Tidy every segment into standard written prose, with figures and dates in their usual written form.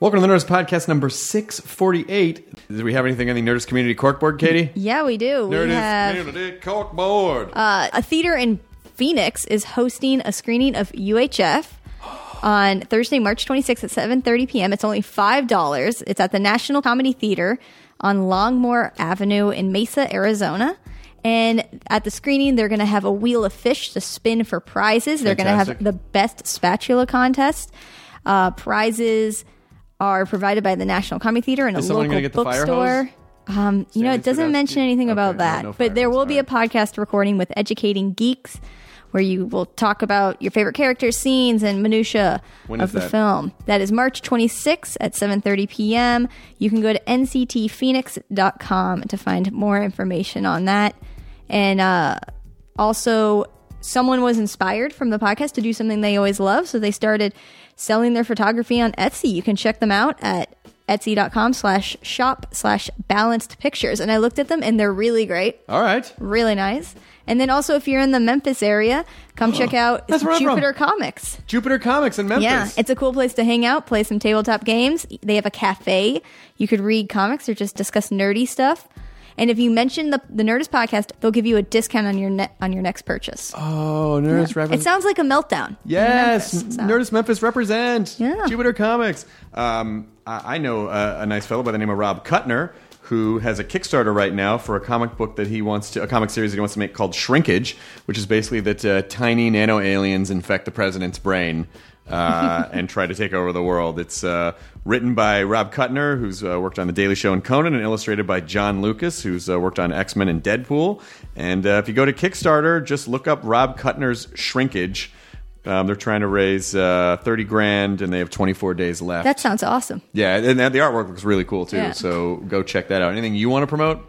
Welcome to the Nerdist Podcast number 648. Do we have anything on the Nerdist Community Corkboard, Katie? Yeah, we do. Nerdist we have Community Corkboard. a theater in Phoenix is hosting a screening of UHF on Thursday, March 26th at 7:30 p.m. It's only $5. It's at the National Comedy Theater on Longmore Avenue in Mesa, Arizona. And at the screening, they're going to have a wheel of fish to spin for prizes. They're going to have the best spatula contest. Prizes are provided by the National Comedy Theater and a local bookstore. It doesn't mention anything about that. But there will be a podcast recording with Educating Geeks where you will talk about your favorite characters, scenes, and minutia of the film. That is March 26th at 7:30 p.m. You can go to nctphoenix.com to find more information on that. And also, someone was inspired from the podcast to do something they always love, so they started selling their photography on Etsy. You can check them out at etsy.com/shop/balanced pictures. And I looked at them and they're really great. All right. Really nice. And then also if you're in the Memphis area, come check out Jupiter Comics. Jupiter Comics in Memphis. Yeah, it's a cool place to hang out, play some tabletop games. They have a cafe. You could read comics or just discuss nerdy stuff. And if you mention the Nerdist Podcast, they'll give you a discount on your next purchase. Oh, Nerdist represent. It sounds like a meltdown. Yes, Memphis, so. Nerdist Memphis represent. Yeah. Jupiter Comics. I know a nice fellow by the name of Rob Kuttner who has a Kickstarter right now for a comic book that a comic series that he wants to make called Shrinkage, which is basically that tiny nano aliens infect the president's brain. And try to take over the world. It's written by Rob Kuttner, who's worked on The Daily Show and Conan, and illustrated by John Lucas, who's worked on X-Men and Deadpool. And if you go to Kickstarter, just look up Rob Kuttner's Shrinkage. They're trying to raise $30,000, and they have 24 days left. That sounds awesome. Yeah, and the artwork looks really cool too. Yeah. So go check that out. Anything you want to promote?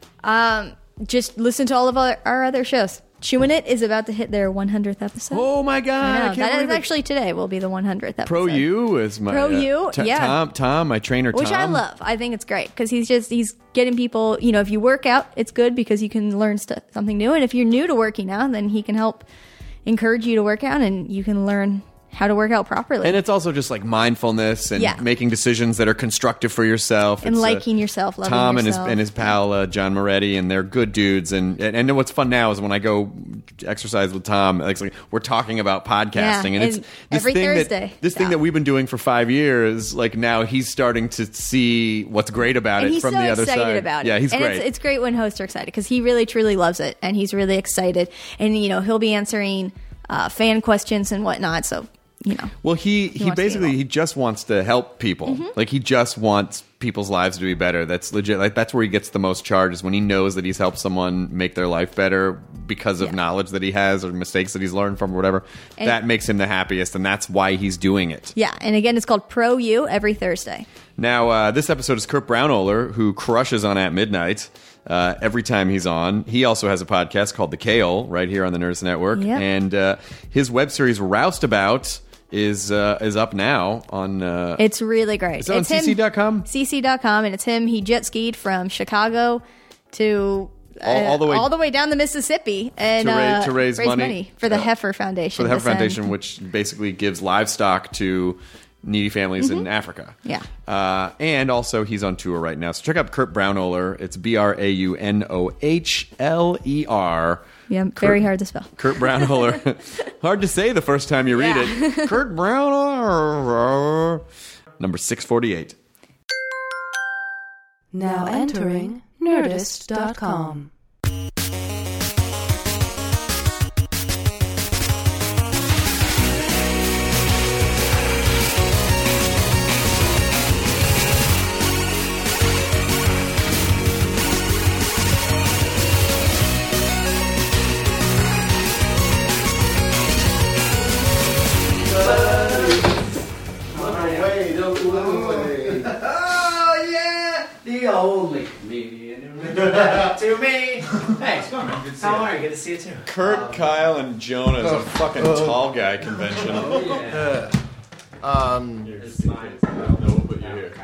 Just listen to all of our other shows. Chewing It is about to hit their 100th episode. Oh my God! That is actually today. Will be the 100th episode. Pro U is my yeah. Tom, my trainer, which I love. I think it's great because he's getting people. You know, if you work out, it's good because you can learn something new. And if you're new to working out, then he can help encourage you to work out, and you can learn how to work out properly. And it's also just like mindfulness and making decisions that are constructive for yourself. And it's, liking yourself, loving Tom yourself. and his pal, John Moretti, and they're good dudes. And what's fun now is when I go exercise with Tom, like we're talking about podcasting. Yeah, and it's this every thing Thursday. Thing that we've been doing for 5 years, like now he's starting to see what's great about it from the other side. He's so excited about it. Yeah, he's and great. It's great when hosts are excited because he really, truly loves it. And he's really excited. And, he'll be answering fan questions and whatnot, so... Well, he just wants to help people. Mm-hmm. Like he just wants people's lives to be better. That's legit. Like that's where he gets the most charge, is when he knows that he's helped someone make their life better because of knowledge that he has or mistakes that he's learned from or whatever. And that makes him the happiest, and that's why he's doing it. Yeah, and again, it's called Pro U every Thursday. Now, this episode is Kurt Braunohler, who crushes on At Midnight. Every time he's on. He also has a podcast called The Kale right here on the Nerdist Network. Yep. And his web series Roustabout is up now on... it's really great. It's on cc.com? cc.com, and it's him. He jet skied from Chicago to... all the way down the Mississippi and to raise money for the Heifer Foundation. For the Heifer Foundation, which basically gives livestock to needy families in Africa. Yeah. And also he's on tour right now. So check out Kurt Braunohler. It's Braunohler. Yeah, very hard to spell. Kurt Braunohler. Hard to say the first time you read it. Kurt Braunohler. Number 648. Now entering Nerdist.com. Only comedian to me. Thanks. How are you? Good to see you too. Kurt, Kyle, and Jonah is a fucking tall guy convention. Oh, yeah. Here's mine. No, we'll put you here.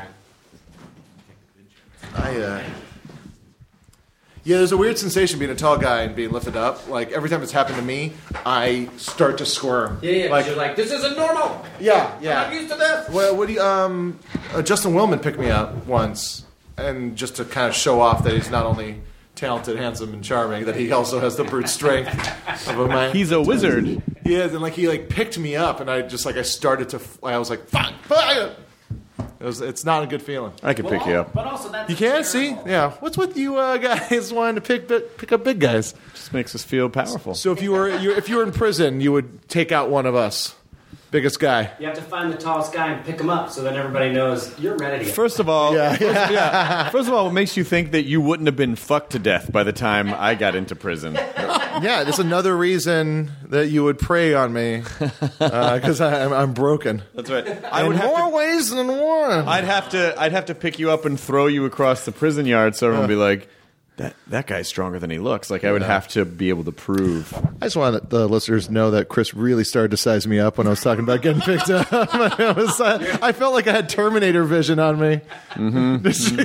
Yeah, there's a weird sensation being a tall guy and being lifted up. Like, every time it's happened to me, I start to squirm. Yeah, like, you're like, this isn't normal. Yeah. I'm not used to this. Well, what do you, Justin Willman picked me up once, and just to kind of show off that he's not only talented, handsome, and charming, that he also has the brute strength of a man. He's a wizard. He is, and he picked me up, and I started to. I was like, fuck. It's not a good feeling. I could pick you up. But also that's You can't see? Yeah. What's with you guys wanting to pick up big guys? Just makes us feel powerful. So if you were in prison, you would take out one of us, biggest guy. You have to find the tallest guy and pick him up so that everybody knows you're ready to get First of all, First of all, what makes you think that you wouldn't have been fucked to death by the time I got into prison? Yeah, that's another reason that you would prey on me, because I'm broken. That's right. In more ways than one. I'd have to pick you up and throw you across the prison yard, so everyone would be like, that guy's stronger than he looks. I would have to be able to prove. I just want the listeners to know that Chris really started to size me up when I was talking about getting picked up. I felt like I had Terminator vision on me. Mm-hmm.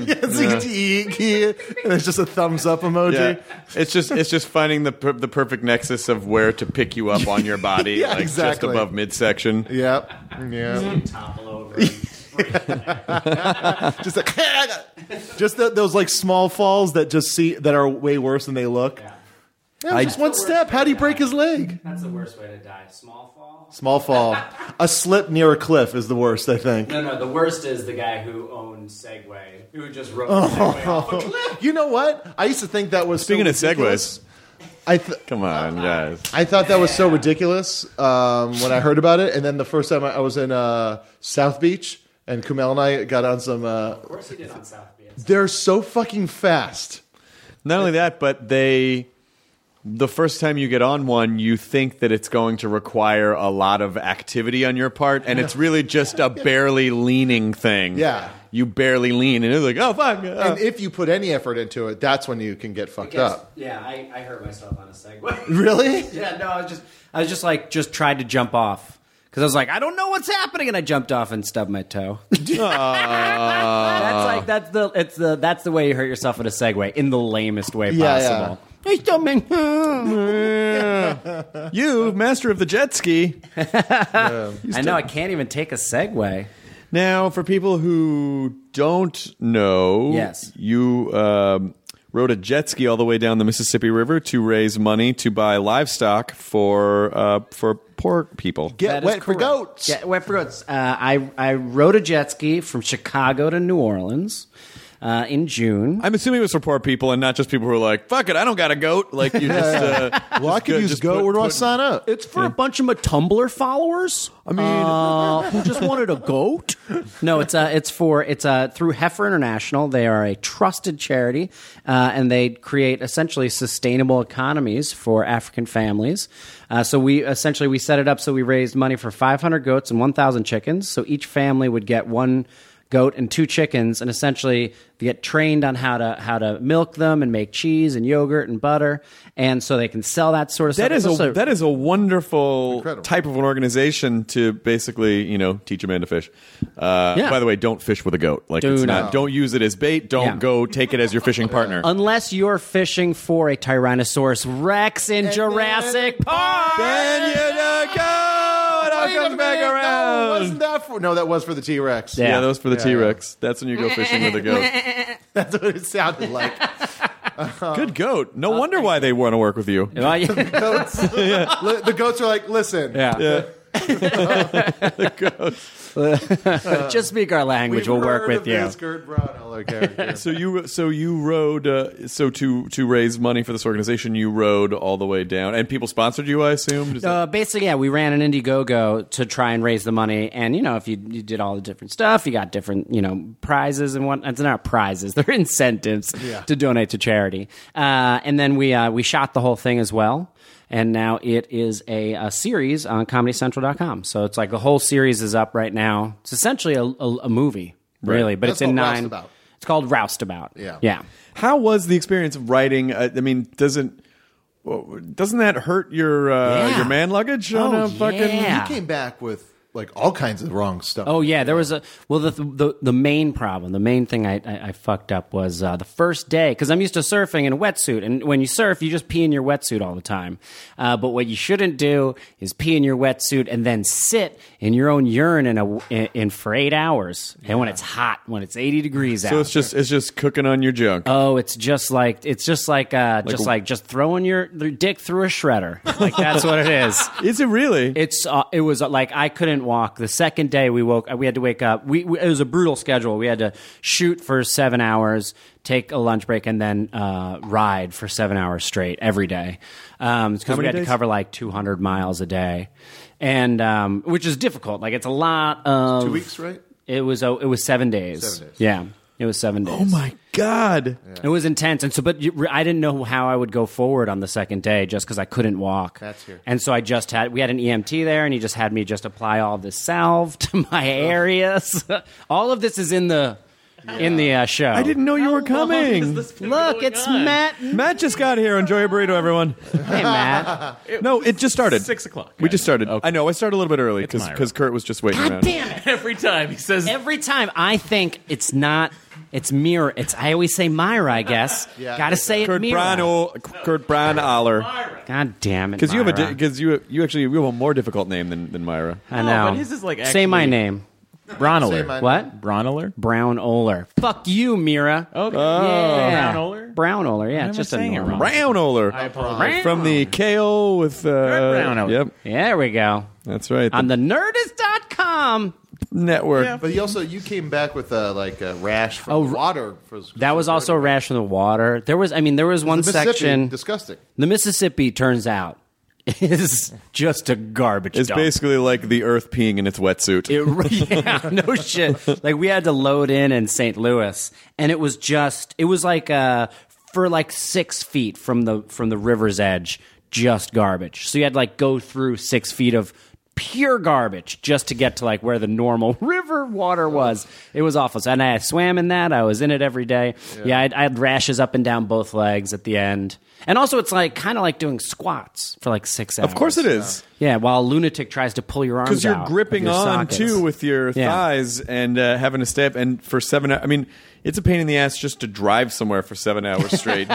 And it's just a thumbs up emoji. Yeah. It's just finding the perfect nexus of where to pick you up on your body, just above midsection. Yep. Yeah. topple over. just those small falls that are way worse than they look. Yeah, just one step. How do you break his leg? That's the worst way to die. Small fall. Small fall. A slip near a cliff is the worst, I think. No. The worst is the guy who owned Segway, who just rode Segway off a cliff. You know what? I used to think that was Speaking so of ridiculous. segues, come on, guys. I thought that was so ridiculous when I heard about it, and then the first time I was in South Beach, and Kumail and I got on some. Of course he did on South Beach. They're so fucking fast. Not only that, but the first time you get on one, you think that it's going to require a lot of activity on your part, and it's really just a barely leaning thing. Yeah. You barely lean, and it's like, oh, fuck. And if you put any effort into it, that's when you can get fucked up. Yeah, I hurt myself on a Segway. Really? Yeah, no, I was just tried to jump off. Because I was like, I don't know what's happening, and I jumped off and stubbed my toe. That's the way you hurt yourself in a Segway in the lamest way possible. I stubbed my You, master of the jet ski. I know, I can't even take a Segway. Now, for people who don't know, yes, you rode a jet ski all the way down the Mississippi River to raise money to buy livestock for poor people. Get wet for goats. Get wet for goats. I rode a jet ski from Chicago to New Orleans in June. I'm assuming it was for poor people and not just people who are like, fuck it, I don't got a goat. Like you just, well, I could use a goat. Where do I sign up? It's for a bunch of my Tumblr followers. I mean, who just wanted a goat? No, it's through Heifer International. They are a trusted charity, and they create essentially sustainable economies for African families. So we set it up so we raised money for 500 goats and 1,000 chickens. So each family would get one goat and 2 chickens, and essentially they get trained on how to milk them and make cheese and yogurt and butter, and so they can sell that sort of stuff. That is a wonderful Incredible. type of an organization to basically, teach a man to fish. By the way, don't fish with a goat. Don't use it as bait. Don't go take it as your fishing partner. Unless you're fishing for a Tyrannosaurus Rex in Jurassic Park. Then you go. It all comes back around. Wasn't that for? No, that was for the T-Rex. Yeah, that was for the T-Rex. That's when you go fishing with a goat. That's what it sounded like. Good goat. No wonder why they want to work with you. Goats. The goats are like, listen. Yeah. The goats. Just speak our language. We'll work with you. So you rode. To raise money for this organization, you rode all the way down, and people sponsored you, I assume. Basically, yeah, we ran an Indiegogo to try and raise the money, and if you did all the different stuff, you got different prizes and what. It's not prizes; they're incentives to donate to charity. And then we shot the whole thing as well. And now it is a series on ComedyCentral.com. So it's like the whole series is up right now. It's essentially a movie, really, but it's in 9. Roustabout. It's called Roustabout. Yeah. How was the experience of writing? I mean, doesn't that hurt your man luggage? You He came back with like all kinds of wrong stuff. Oh yeah, there was the main problem, the main thing I fucked up was the first day, because I'm used to surfing in a wetsuit, and when you surf, you just pee in your wetsuit all the time. But what you shouldn't do is pee in your wetsuit and then sit in your own urine in for 8 hours, and when it's hot, when it's 80 degrees out. So it's just cooking on your junk. Oh, it's just like throwing your dick through a shredder. Like that's what it is. Is it really? It was like I couldn't walk. The second day we had to wake up. It was a brutal schedule. We had to shoot for 7 hours, take a lunch break, and then ride for 7 hours straight every day. Because we had to cover like 200 miles a day, and which is difficult. Like it's a lot of 2 weeks, right? It was 7 days. 7 days. Yeah. It was 7 days. Oh my God! Yeah. It was intense, and so, but I didn't know how I would go forward on the second day, just because I couldn't walk. That's here. And so we had an EMT there, and he just had me just apply all this salve to my areas. All of this is in the show. I didn't know you were coming. Look, it's Matt. Matt just got here. Enjoy your burrito, everyone. Hey, Matt. No, it just started. 6 o'clock. We just started. Okay. I know. I started a little bit early It's Myra. because Kurt was just waiting God around. damn it! Every time he says, Every time I think it's not. It's Mira. I always say Myra, I guess. Yeah. Gotta say it Kurt Mira. Brown Aller. God damn it, Because you have Myra. you actually have a more difficult name than Myra. I know. but his is like Say my actually- name. Bronoler. Say my- What? Bronoler? Brown Oler. Fuck you, Mira. Okay. Yeah. Brown Oler? Brown Oler, yeah. am It's I just a saying it normal. wrong? Brown Oler. I apologize. From the KO with Brown Oler. Yep, There we go. that's right. On the Nerdist.com. network. But you came back with a rash from water. That was also a rash from the water. There was one section. Disgusting. The Mississippi, turns out, is just a garbage It's dump. basically like the Earth peeing in its wetsuit. Yeah, no shit. Like we had to load in St. Louis, and it was like for like 6 feet from the river's edge, just garbage. So you had to like go through 6 feet of pure garbage just to get to like where the normal river water was. It was awful. So, and I swam in that. I was in it every day. Yeah, I had rashes up and down both legs at the end. And also, it's like kind of like doing squats for like 6 hours. Of course it is. Yeah, while a lunatic tries to pull your arms out. Because you're of gripping your on sockets. too with your Yeah. thighs and having to stay up. And for 7 hours, I mean, it's a pain in the ass just to drive somewhere for 7 hours straight.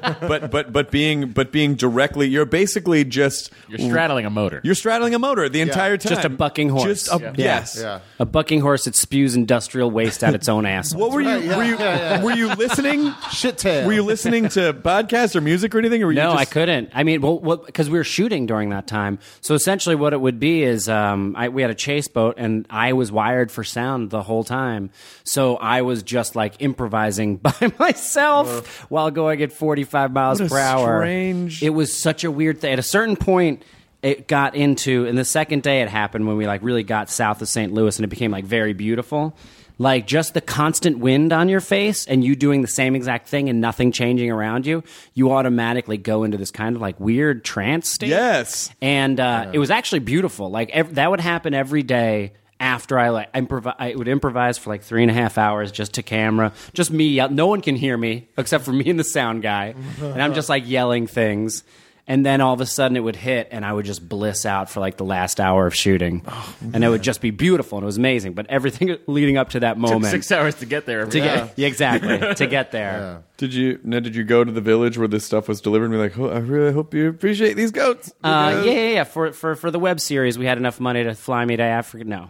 but being directly, you're basically just You're straddling a motor. You're straddling a motor the entire time. Just a bucking horse. Just a, Yeah. Yes. Yeah. A bucking horse that spews industrial waste out its own asshole. What were you? Right, yeah. Were you listening? Shit tail. Were you listening to podcasts or music or anything? Or were No, you just, I couldn't. I mean, because we were shooting during that time. So essentially, what it would be is we had a chase boat, and I was wired for sound the whole time. So I was just like improvising by myself while going at 45 miles What a per hour. strange- It was such a weird thing. At a certain point, it got into, and the second day it happened when we like really got south of St. Louis, and it became like very beautiful. Like just the constant wind on your face and you doing the same exact thing and nothing changing around you, you automatically go into this kind of like weird trance state. Yes. And it was actually beautiful. Like that would happen every day after I would improvise for like 3.5 hours just to camera, just me. No one can hear me except for me and the sound guy. And I'm just like yelling things. And then all of a sudden it would hit, and I would just bliss out for like the last hour of shooting. And it would just be beautiful, and it was amazing. But everything leading up to that moment. Took 6 hours to get there. Yeah, exactly. To get there. Did you go to the village where this stuff was delivered and be like, oh, I really hope you appreciate these goats? Yeah. For the web series, we had enough money to fly me to Africa. No.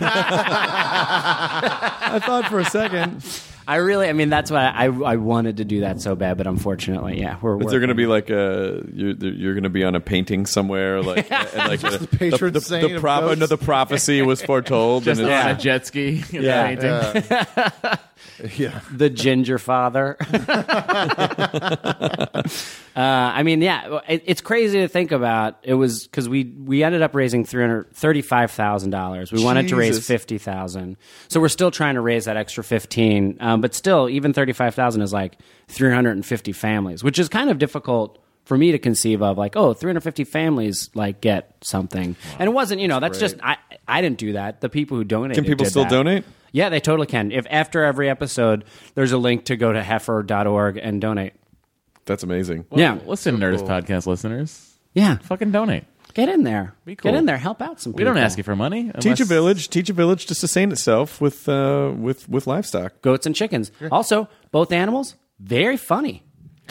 I thought for a second. That's why I wanted to do that so bad, but unfortunately, yeah. Is there going to be like you're going to be on a painting somewhere, like and like the patron saint of goats? the prophecy was foretold, Just and on it's, a jet ski. Yeah. Painting. Yeah. The ginger father? It's crazy to think about. It was because we ended up raising $35,000. We wanted to raise $50,000, so we're still trying to raise that extra 15. But still, even $35,000 is like 350 families, which is kind of difficult for me to conceive of. Like, 350 families like get something, and it wasn't. That's just I didn't do that. The people who donated. Can people did still that. donate? Yeah, they totally can. If after every episode, there's a link to go to heifer.org and donate. That's amazing. Well, Yeah. Listen, Nerdist podcast listeners. Yeah. Fucking donate. Get in there. Be cool. Get in there. Help out some people. We don't ask you for money. Teach a unless- village to sustain itself with livestock. Goats and chickens. Also, both animals, very funny.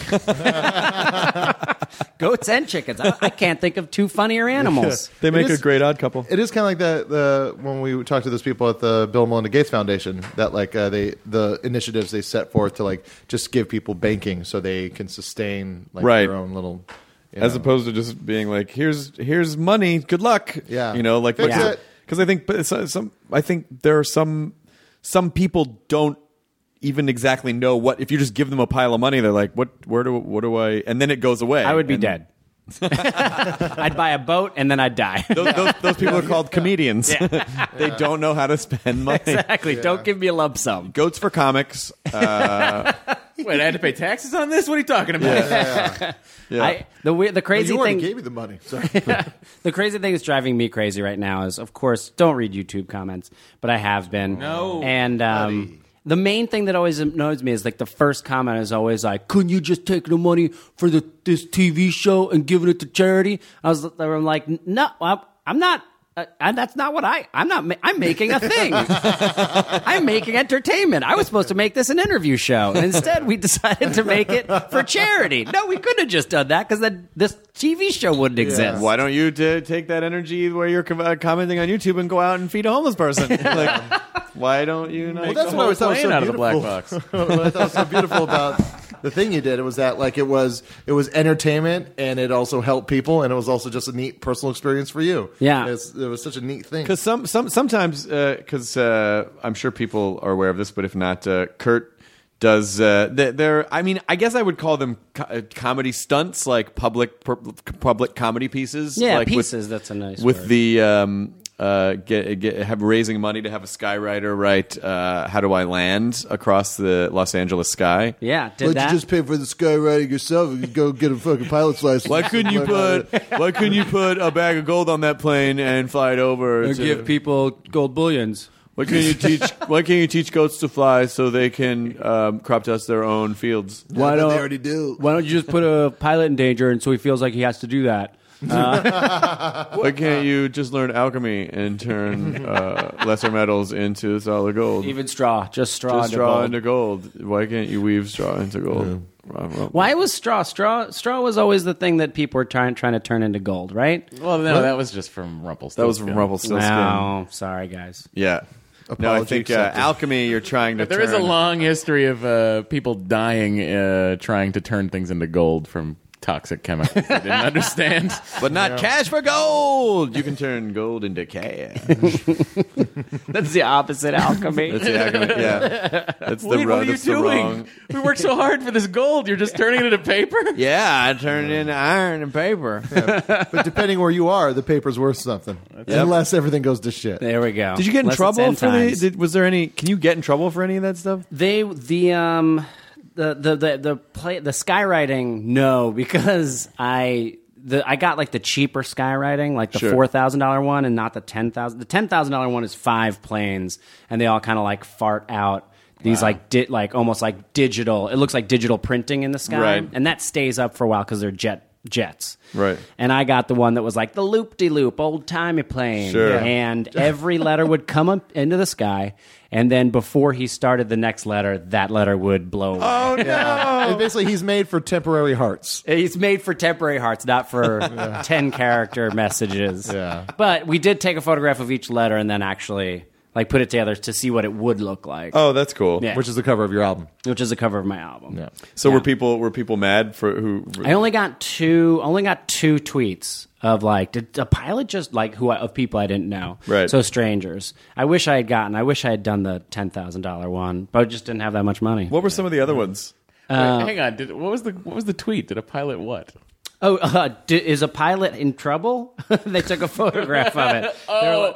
Goats and chickens. I can't think of two funnier animals. They make is- a great odd couple. It is kind of like the when we talked to those people at the Bill and Melinda Gates Foundation that like the initiatives they set forth to like just give people banking so they can sustain like Right. their own little. As opposed to just being like, here's money, good luck. Yeah. Like Fix it. because I think there are some people don't even exactly know what. If you just give them a pile of money, they're like, what do I? And then it goes away. I would be And dead. I'd buy a boat and then I'd die. Those people are called comedians. They don't know how to spend money. Exactly. Don't give me a lump sum. Goats for comics. Wait, I had to pay taxes on this? What are you talking about? Yeah. The crazy you already thing. gave me the money. Sorry. The crazy thing that's driving me crazy right now is, of course, don't read YouTube comments, but I have been. No. And the main thing that always annoys me is like the first comment is always like, "Couldn't you just take the money for this TV show and giving it to charity?" I'm like, no, I'm not. That's not what I'm not. I'm making a thing. I'm making entertainment. I was supposed to make this an interview show, and instead we decided to make it for charity. No, we couldn't have just done that because then this TV show wouldn't exist. Why don't you take that energy where you're commenting on YouTube and go out and feed a homeless person? Like, why don't you? Not Well, that's what I thought was so plane out of the black beautiful. box. What I thought was so beautiful about the thing you did, it was that like it was entertainment and it also helped people and it was also just a neat personal experience for you. Yeah. it was such a neat thing. Because sometimes, because I'm sure people are aware of this, but if not, Kurt does. I mean, I guess I would call them comedy stunts, like public comedy pieces. Yeah, like pieces. That's a nice with word. the raising money to have a skywriter write "How Do I Land" across the Los Angeles sky. Yeah, did that. pay for the skywriting yourself and go get a fucking pilot's license? Why couldn't you put a bag of gold on that plane and fly it over? people gold bullions. Why can't you teach goats to fly so they can crop dust their own fields? Why they already do. Why don't you just put a pilot in danger, and so he feels like he has to do that? Why can't you just learn alchemy and turn lesser metals into solid gold? Even straw, just straw. Just straw into gold. Why can't you weave straw into gold? Why was straw? Straw was always the thing that people were trying to turn into gold, right? Well, no, that was just from Rumpelstiltskin. That was from Rumpelstiltskin. No, sorry guys. Yeah. No, I Apology think accepted. alchemy. You're trying to. But there is a turn- long history of people dying trying to turn things into gold from toxic chemicals they didn't understand. but not cash for gold. You can turn gold into cash. That's the opposite alchemy. That's the alchemy. Yeah, that's the What are you that's the doing? wrong. We worked so hard for this gold. You're just turning it into paper? Yeah, I turned it into iron and paper. But depending where you are, the paper's worth something. Unless everything goes to shit. There we go. Did you get in Unless it's trouble end for times. was there any? Can you get in trouble for any of that stuff? The skywriting, no, because I got like the cheaper skywriting, like the Sure. $4,000 one, and not the $10,000. The $10,000 one is 5 planes, and they all kind of like fart out these like almost like digital. It looks like digital printing in the sky, Right. and that stays up for a while because they're jets. Right. And I got the one that was like the loop-de-loop, old-timey plane. Sure. And every letter would come up into the sky, and then before he started the next letter, that letter would blow away. Oh no! And basically, he's made for temporary hearts. It's made for temporary hearts, not for 10-character messages. Yeah. But we did take a photograph of each letter and then actually like put it together to see what it would look like. Oh, that's cool. Yeah. Which is the cover of your album. Which is the cover of my album. Yeah. So Yeah. were people mad for who? I only got two tweets of like, did a pilot just like of people I didn't know? Right. So strangers. I wish I had done the $10,000 one, but I just didn't have that much money. What were some of the other ones? Wait, hang on. What was the tweet? Did a pilot what? Oh, is a pilot in trouble? They took a photograph of it. Oh,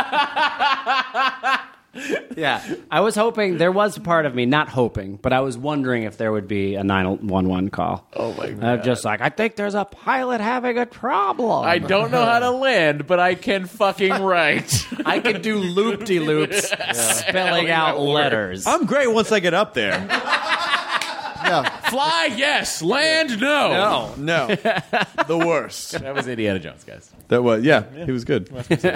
yeah. Yeah, I was hoping, there was a part of me, not hoping, but I was wondering if there would be a 911 call. Oh, my God. Just like, I think there's a pilot having a problem. I don't know how to land, but I can fucking write. I could do loop-de-loops spelling out letters. I'm great once I get up there. Fly, yes. Land, no. No, the worst. That was Indiana Jones, guys. That was he was good.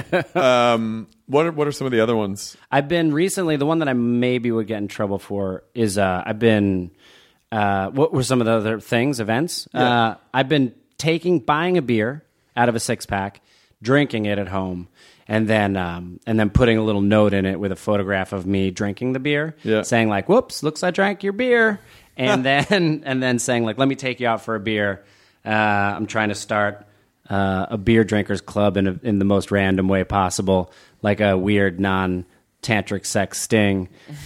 What are some of the other ones? I've been recently, the one that I maybe would get in trouble for is I've been, what were some of the other things, events? Yeah. I've been buying a beer out of a 6-pack, drinking it at home, and then putting a little note in it with a photograph of me drinking the beer, saying like, whoops, looks I drank your beer. And then saying like, let me take you out for a beer. I'm trying to start a beer drinkers club in the most random way possible, like a weird non-tantric sex sting,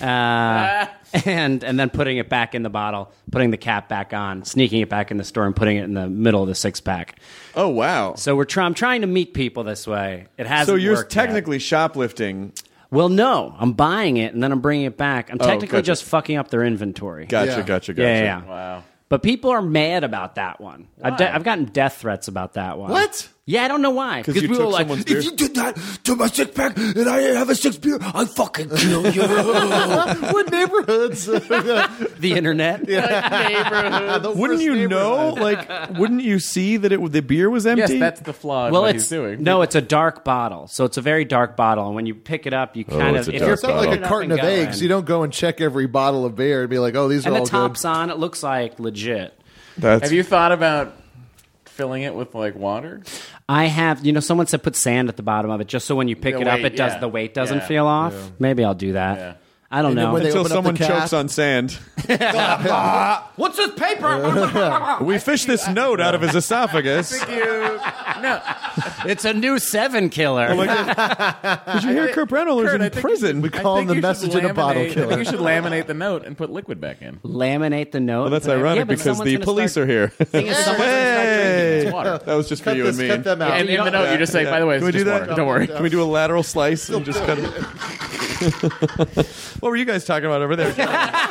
and then putting it back in the bottle, putting the cap back on, sneaking it back in the store, and putting it in the middle of the 6-pack. Oh wow! So I'm trying to meet people this way. It hasn't. So you're worked technically yet. shoplifting. Well, no, I'm buying it and then I'm bringing it back. I'm technically gotcha. just fucking up their inventory. Gotcha. Yeah. Wow. But people are mad about that one. I've gotten death threats about that one. What? Yeah, I don't know why. Because you people took are like, someone's beer. If you did that to my 6-pack and I have a 6 beer, I fucking kill you. What neighborhoods? the internet. Wouldn't you know? Like, wouldn't you see that the beer was empty? Yes, that's the flaw in Well, what it's he's doing. no, it's a dark bottle, so it's a very dark bottle, and when you pick it up, you kind it's of a if dark you're It's not like picking a it up carton and of eggs. going, You don't go and check every bottle of beer and be like, oh, these are and all the top's good. on. It looks like legit. Have you thought about filling it with like water? I have, someone said put sand at the bottom of it, just so when you pick The it up, weight, the weight doesn't Yeah. feel off. Maybe I'll do that. Yeah. I don't And then know. when they Until open up someone the cap- chokes on sand. What's this paper? We fished this note out of his esophagus. No. It's a new 7 killer. Did you hear Kurt Braunohler's Kurt, I in think prison? We call him the message in a bottle I think killer. you should laminate the note and put liquid back in. Laminate the note. Well, that's ironic because the police are here. Thing is, someone's gonna start drinking it. It's water. That was just for Cut you this, and me. cut them out. And in the note, you just say, by the way, Can it's we do just that? water. Don't worry. Can we do a lateral slice and just cut it? What were you guys talking about over there? Joan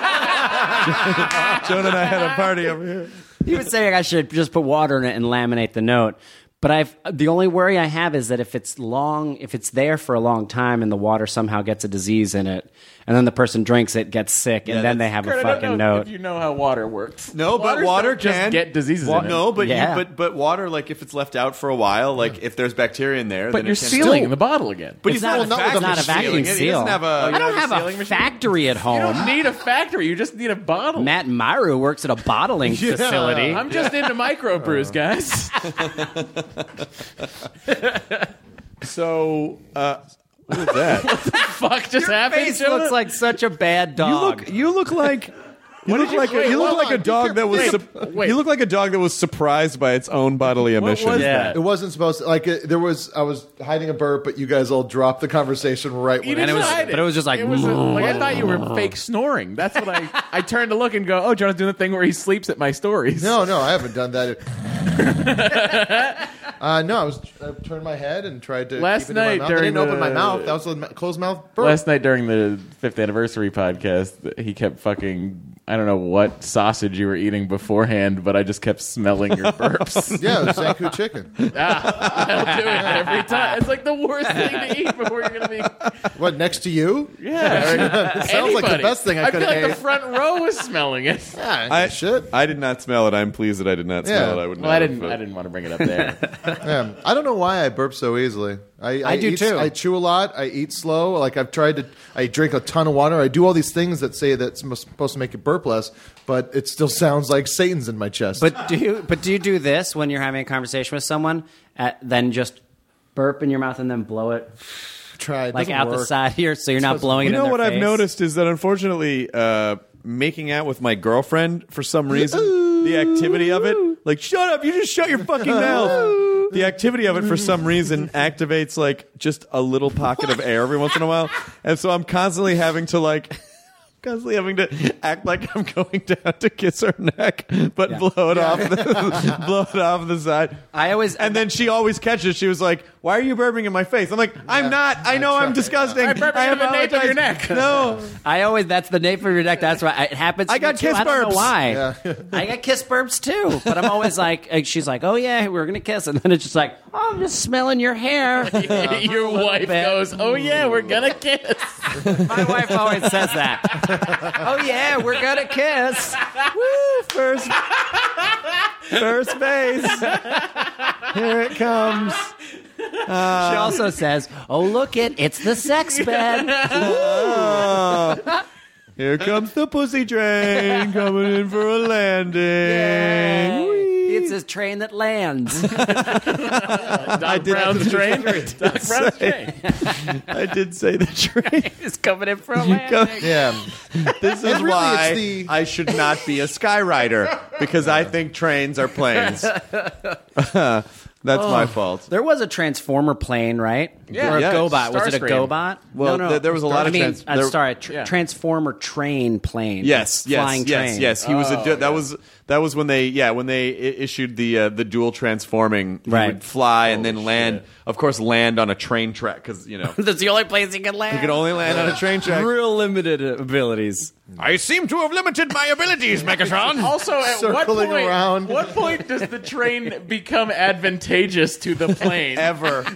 and I had a party over here. He was saying I should just put water in it and laminate the note. But the only worry I have is that if it's there for a long time and the water somehow gets a disease in it, and then the person drinks it, gets sick, and then they have Kurt, a I don't fucking know note. if you know how water works. No, but Waters water don't just can get diseases in it. No, but Yeah. but water, like if it's left out for a while, like if there's bacteria in there, But then you're it can sealing the bottle again. But It's he's not not, a vacuum sealing it. He seal. doesn't have a. I don't have a sealing machine? factory at You home. don't need a factory. You just need a bottle. Matt Maru works at a bottling facility. I'm just into microbrews, guys. So, what is that? Fuck just happened. Face Jonah? looks like such a bad dog. You look like. You look like a dog that was. Wait. You look like a dog that was surprised by its own bodily emission. was Yeah. that? It wasn't supposed to, I was hiding a burp, but you guys all dropped the conversation right when You And it didn't was- hide but it was just like, I thought you were fake snoring. That's what I turned to look and go, oh, Jonah's doing the thing where he sleeps at my stories. No, I haven't done that. No, I turned my head and tried to Last keep it in my night mouth. I during didn't open my the- mouth. That was a closed mouth burp. Last night during the 5th anniversary podcast, he kept fucking, I don't know what sausage you were eating beforehand, but I just kept smelling your burps. Yeah, it was Zanku chicken. I'll do it every time. It's like the worst thing to eat before you're going to be... What, next to you? Yeah. It sounds like the best thing I feel could like have the front row was smelling it. Yeah, shit. I did not smell it. I'm pleased that I did not smell Yeah. it. I would Well, not I have, didn't want to bring it up there. Yeah. I don't know why I burp so easily. I do eat, too. I chew a lot. I eat slow. Like I drink a ton of water. I do all these things that say that's supposed to make it burp less, but it still sounds like Satan's in my chest. But do you do this when you're having a conversation with someone? Then just burp in your mouth and then blow it try it like doesn't out the work. side here, so you're not blowing You it in know their what I've face? noticed is that unfortunately, making out with my girlfriend for some reason, the activity of it, like shut up, you just shut your fucking mouth. The activity of it for some reason activates like just a little pocket of air every once in a while, and so I'm constantly having to act like I'm going down to kiss her neck, but blow it off, blow it off the side. I always And then she always catches. She was like, why are you burping in my face? I'm like, I'm not. I know I'm disgusting. I'm burping in the nape of your neck. No. That's the nape of your neck. That's why it happens. I to got me too. kiss I don't know burps. why. I got kiss burps too. But I'm always like, she's like, oh yeah, we're going to kiss. And then it's just like, oh, I'm just smelling your hair. Your wife bit. goes, "Oh yeah, we're gonna kiss." My wife always says that. Oh yeah, we're going to kiss. Woo, first base. Here it comes. She also says, oh, look it's the sex bed. Here comes the pussy train coming in for a landing. Whee! It's a train that lands. Doc Brown's train. Doc Brown's train. I did say the train. It's coming in for a landing. Yeah. This is really, why it's the- I should not be a skyrider, because I think trains are planes. That's my fault. There was a Transformer plane, right? Yeah. Or a Yeah, GoBot. Was it a Starscream. GoBot? Well, no. there was a lot of Yeah. Transformer train plane. Yes, Flying train. yes. He was that was when they issued the dual transforming. He Right. would fly and then land. Of course, land on a train track because That's the only place he can land. he could only land on a train track. Real limited abilities. I seem to have limited my abilities, Megatron. Also, at Circling around. what point does the train become advantageous to the plane? Ever.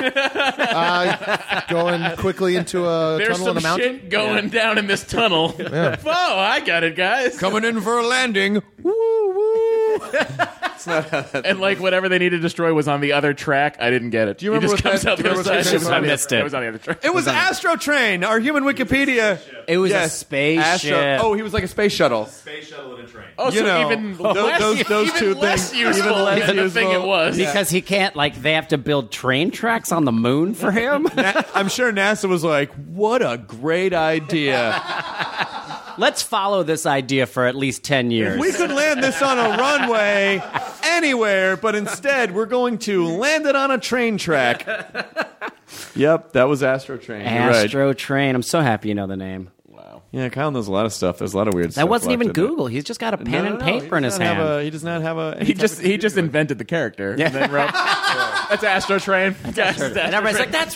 Going quickly into a There's tunnel in some a mountain. shit going down in this tunnel. Oh, I got it, guys. Coming in for a landing. Woo woo. And like whatever they need to destroy was on the other track. I didn't get it. Do you remember just what comes that- out do you the remember other what side. that- I missed it. It was on the other track. It was Astro Train, our human Wikipedia. It was a spaceship. Oh, he was like a space shuttle. Oh, You so know, even those even two less things- useful even less than the thing useful. it was. Because he can't, they have to build train tracks on the moon for him. I'm sure NASA was like, what a great idea. Let's follow this idea for at least 10 years. We could land this on a runway anywhere, but instead we're going to land it on a train track. Yep, that was Astro Train. You're right. Astro Train. I'm so happy you know the name. Yeah, Kyle knows a lot of stuff. There's a lot of weird stuff. That wasn't left even in there. Google. He's just got a pen and No, paper in his hand. he does not have a. He just invented the character. And then wrote, that's Astro Train. That's Astro And everybody's Train. like, that's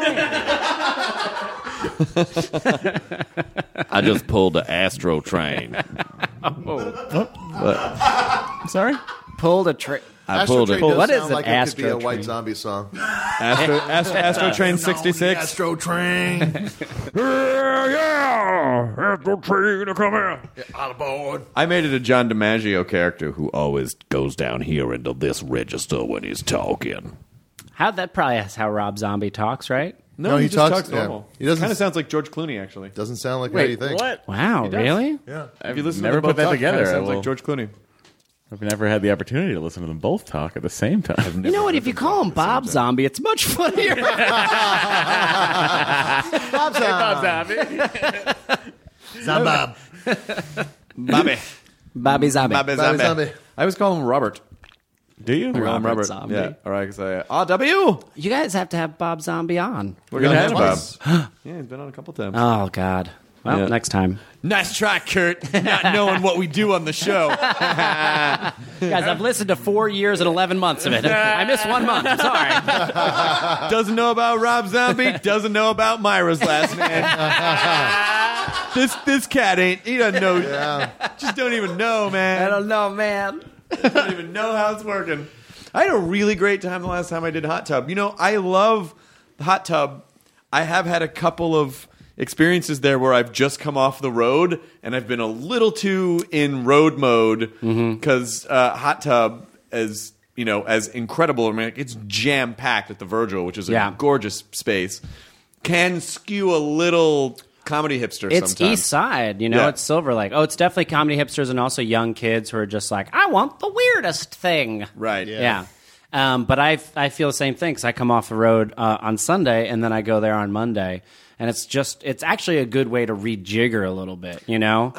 right. I just pulled the Astro Train. Sorry? Pulled a train. I Astro pulled Train it. does What is sound an like it could be Astro a White Train? Zombie song. Astro Train 66. Astro Train. Astro Train to come here. All aboard. I made it a John DiMaggio character who Always goes down here into this register when he's talking. That probably is how Rob Zombie talks, right? No, he he just talks- talks yeah. normal. He doesn't Kind of s- sounds like George Clooney, actually. Doesn't sound like how Wait, you think. what? Wow, really? Yeah. I've If you listen never to them put both that talk, it together. kinda I sounds will- like George Clooney. I've never had the opportunity to listen to them both talk at the same time. You know what? If you call him Bob Zombie, it's much funnier. Bob Zombie. Zambab. Bobby. Bobby Zombie. Bobby Bobby Zombie. Zombie. I always call him Robert. Do you? I call him Robert Robert. Zombie. Yeah. All right, because RW. You guys have to have Bob Zombie on. We're going to have Bob. Once. Yeah, he's been on a couple times. Oh, God. Well, Yeah. next time. Nice try, Kurt. Not knowing what we do on the show. Guys, I've listened to 4 years and 11 months of it. I missed 1 month. I'm sorry. Doesn't know about Rob Zombie. Doesn't know about Myra's last name. This cat ain't. He doesn't know. Just don't even know, man. I don't know, man. don't even know how it's working. I had a really great time the last time I did Hot Tub. You know, I love the Hot Tub. I have had a couple of experiences there where I've just come off the road and I've been a little too in road mode because Hot Tub, as you know, as incredible. I mean, it's jam packed at the Virgil, which is a gorgeous space. Can skew a little comedy hipster It's sometimes. East Side, you know, Yeah. it's Silver Lake. Oh, it's definitely comedy hipsters and also young kids who are just like, I want the weirdest thing. Right. Yeah. But I feel the same thing because I come off the road on Sunday and then I go there on Monday. And it's actually a good way to rejigger a little bit, you know?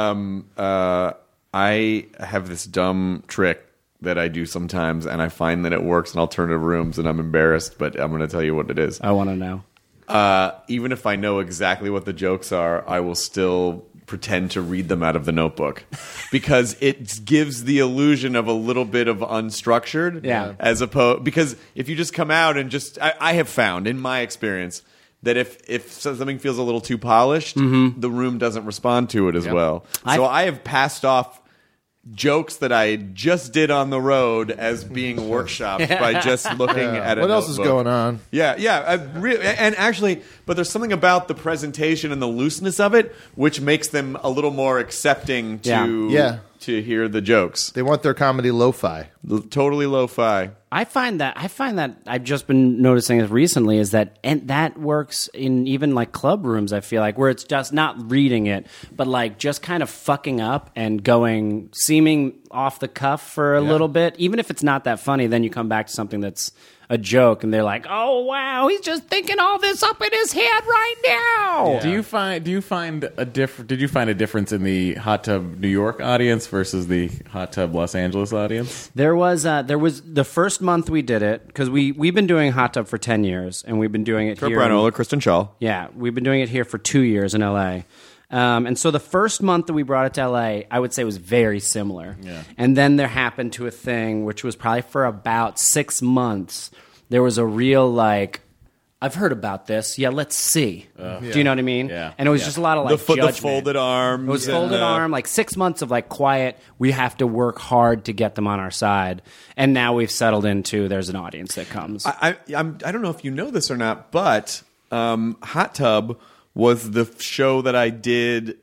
I have this dumb trick that I do sometimes, and I find that it works in alternative rooms, and I'm embarrassed, but I'm going to tell you what it is. I want to know. even if I know exactly what the jokes are, I will still pretend to read them out of the notebook because it gives the illusion of a little bit of unstructured. Yeah. As opposed, because if you just come out and just, I have found in my experience that if something feels a little too polished, the room doesn't respond to it as well. So I have passed off jokes that I just did on the road as being workshopped by just looking at it. What else is going on? And actually, but there's something about the presentation and the looseness of it which makes them a little more accepting to hear the jokes. They want their comedy lo-fi. Totally lo-fi. I find that I've just been noticing this recently is that, and that works in even like club rooms, I feel like, where it's just not reading it, but like just kind of fucking up and seeming off the cuff for a little bit. Even if it's not that funny, then you come back to something that's a joke and they're like, oh wow, he's just thinking all this up in his head right now. Yeah. Did you find a difference in the Hot Tub New York audience versus the Hot Tub Los Angeles audience? There was the first month we did it, because we've been doing Hot Tub for 10 years and we've been doing it Kurt here. Braunohler, Kristen Schaal. Yeah, we've been doing it here for 2 years in LA. And so the first month that we brought it to LA, I would say was very similar. Yeah. And then there happened to a thing, which was probably for about 6 months. There was a real, like, I've heard about this. Yeah, let's see. Do you know what I mean? Yeah. And it was just a lot of, like, The judgment. folded arms. It was folded arm, like 6 months of, like, quiet. We have to work hard to get them on our side. And now we've settled into there's an audience that comes. I don't know if you know this or not, but Hot Tub was the show that I did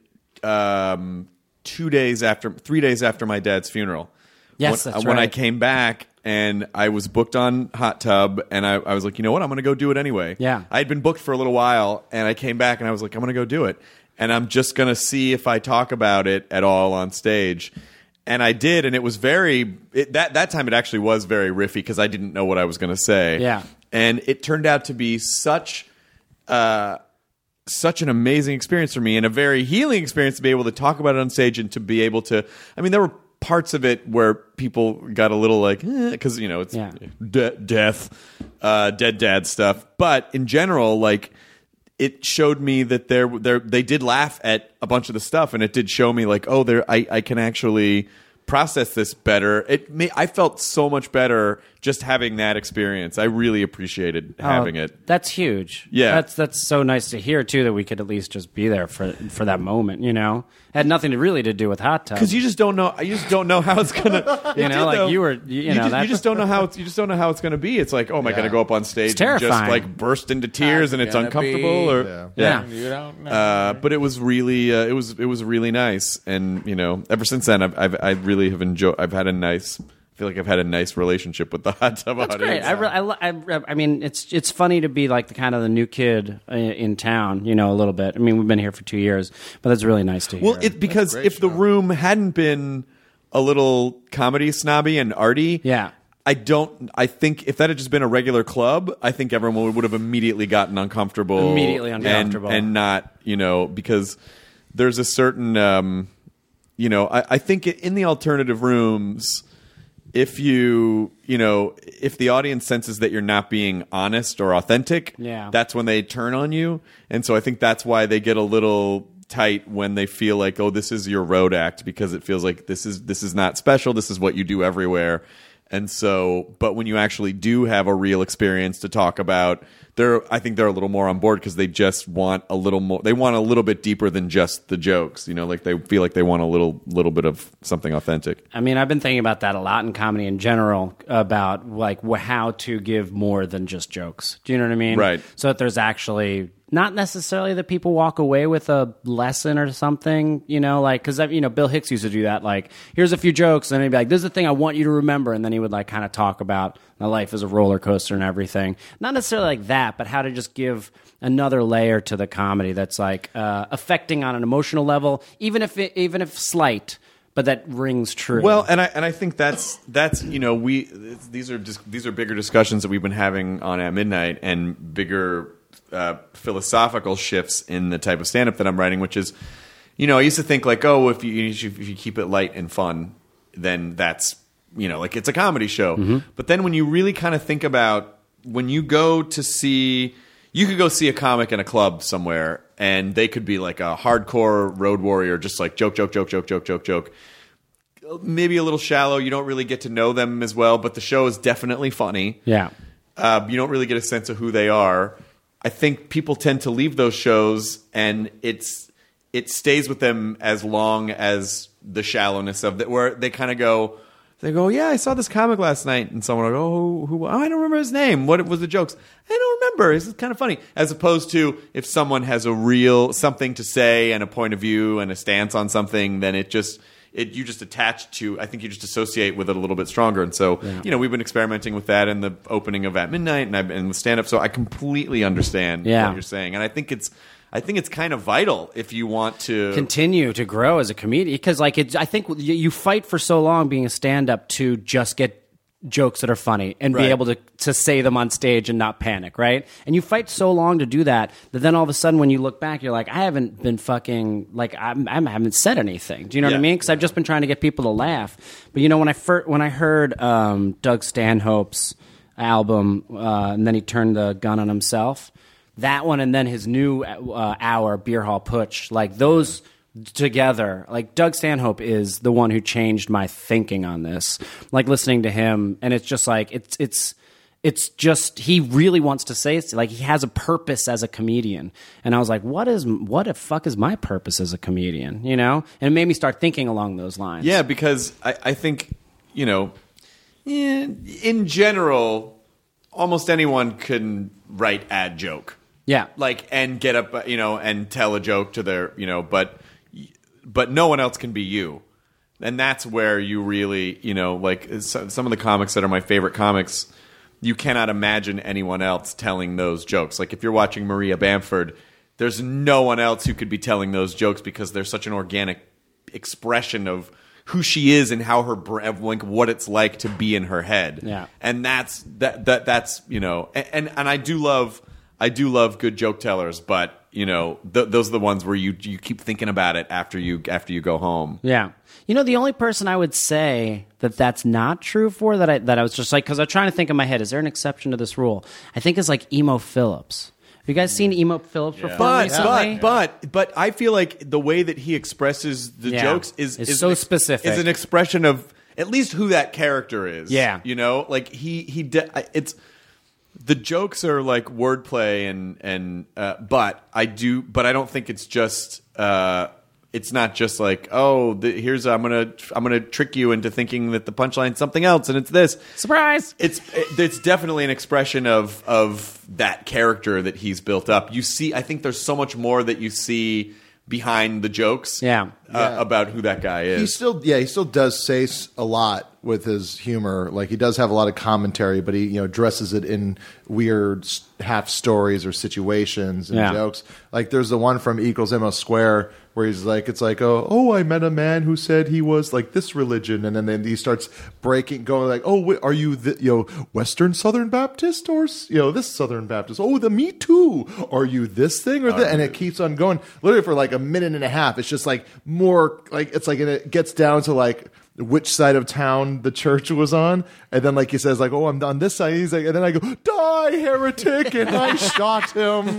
3 days after my dad's funeral. Yes, that's right. When I came back and I was booked on Hot Tub, and I was like, you know what, I'm going to go do it anyway. Yeah. I had been booked for a little while, and I came back and I was like, I'm going to go do it. And I'm just going to see if I talk about it at all on stage. And I did, and it was that time it actually was very riffy because I didn't know what I was going to say. Yeah. And it turned out to be such an amazing experience for me and a very healing experience to be able to talk about it on stage and to be able to, I mean, there were parts of it where people got a little like, because, you know, it's death, dead dad stuff. But in general, like, it showed me that they did laugh at a bunch of the stuff, and it did show me like, oh, I can actually process this better. I felt so much better just having that experience. I really appreciated having it. That's huge. Yeah. That's so nice to hear too, that we could at least just be there for that moment, you know. It had nothing to do with Hot Tub. Because you just don't know how it's gonna. You know, like you just don't know how it's gonna be. It's like, oh, am I gonna go up on stage It's and just terrifying. like burst into tears and it's uncomfortable? Or You don't know. but it was really it was really nice, and you know, ever since then I really have enjoyed. I feel like I've had a nice relationship with the Hot Tub That's audience. great. I mean, it's funny to be like the kind of the new kid in town, you know, a little bit. I mean, we've been here for 2 years, but that's really nice to hear. Well, because if the room hadn't been a little comedy snobby and arty, I think if that had just been a regular club, I think everyone would have immediately gotten uncomfortable. And not, you know, because there's a certain, you know, I think in the alternative rooms, if if the audience senses that you're not being honest or authentic, that's when they turn on you. And so I think that's why they get a little tight when they feel like, oh, this is your road act, because it feels like this is not special. This is what you do everywhere. And so, but when you actually do have a real experience to talk about, I think they're a little more on board because they just want a little more. They want a little bit deeper than just the jokes. You know, like they feel like they want a little bit of something authentic. I mean, I've been thinking about that a lot in comedy in general, about like how to give more than just jokes. Do you know what I mean? Right. So that there's actually not necessarily that people walk away with a lesson or something, you know, like, because, you know, Bill Hicks used to do that. Like, here's a few jokes, and he'd be like, this is the thing I want you to remember. And then he would like kind of talk about my life as a roller coaster and everything. Not necessarily like that, but how to just give another layer to the comedy that's like affecting on an emotional level, even if slight, but that rings true. Well, and I think that's you know, these are bigger discussions that we've been having on At Midnight, and bigger philosophical shifts in the type of stand-up that I'm writing, which is, you know, I used to think like, oh, if you keep it light and fun, then that's, you know, like it's a comedy show. Mm-hmm. But then when you really kind of think about when you go to see, you could go see a comic in a club somewhere, and they could be like a hardcore road warrior, just like joke. Maybe a little shallow. You don't really get to know them as well, but the show is definitely funny. Yeah. You don't really get a sense of who they are. I think people tend to leave those shows, and it stays with them as long as the shallowness of it, where they kind of go, yeah, I saw this comic last night, and someone will go, who? I don't remember his name. What was the jokes? I don't remember. This is kind of funny. As opposed to if someone has a real something to say and a point of view and a stance on something, then you just attach to. I think you just associate with it a little bit stronger. And so, we've been experimenting with that in the opening of At Midnight and with stand up. So I completely understand what you're saying, and I think it's kind of vital if you want to continue to grow as a comedian, because I think you fight for so long being a stand-up to just get jokes that are funny and be able to say them on stage and not panic, right? And you fight so long to do that then all of a sudden when you look back, you're like, I haven't been fucking, like, I haven't said anything. Do you know what I mean? Because I've just been trying to get people to laugh. But when I heard Doug Stanhope's album, and then he turned the gun on himself, that one and then his new hour, Beer Hall Putsch, like those together, like Doug Stanhope is the one who changed my thinking on this. Like listening to him, and it's just like it's just he really wants to say it. Like he has a purpose as a comedian, and I was like, what the fuck is my purpose as a comedian? You know, and it made me start thinking along those lines. Yeah, because I think in general, almost anyone can write ad joke. Yeah, like and get up, and tell a joke to their, but no one else can be you, and that's where you really, like some of the comics that are my favorite comics, you cannot imagine anyone else telling those jokes. Like if you're watching Maria Bamford, there's no one else who could be telling those jokes because there's such an organic expression of who she is and how like what it's like to be in her head. Yeah, and that's and I do love good joke tellers, but those are the ones where you keep thinking about it after you go home. Yeah, the only person I would say that's not true for that I was just like, because I'm trying to think in my head, is there an exception to this rule? I think it's like Emo Phillips. Have you guys seen Emo Phillips perform recently? But I feel like the way that he expresses the jokes is so specific. Is an expression of at least who that character is. Yeah, like it's. The jokes are like wordplay but I don't think it's just it's not just like, I'm gonna trick you into thinking that the punchline's something else and it's this. Surprise! It's definitely an expression of that character that he's built up. I think there's so much more that you see behind the jokes about who that guy is. He still does say a lot with his humor. Like he does have a lot of commentary, but he dresses it in weird half stories or situations and jokes. Like there's the one from E=mO² where he's like, it's like, oh, I met a man who said he was like this religion, and then he starts going like, oh, are you Western Southern Baptist or this Southern Baptist? Oh, Me Too. Are you this thing or that? And it keeps on going literally for like a minute and a half. It's just like more like it's like, and it gets down to like which side of town the church was on, and then like he says like, oh, I'm on this side. He's like, and then I go, die heretic, and I shot him.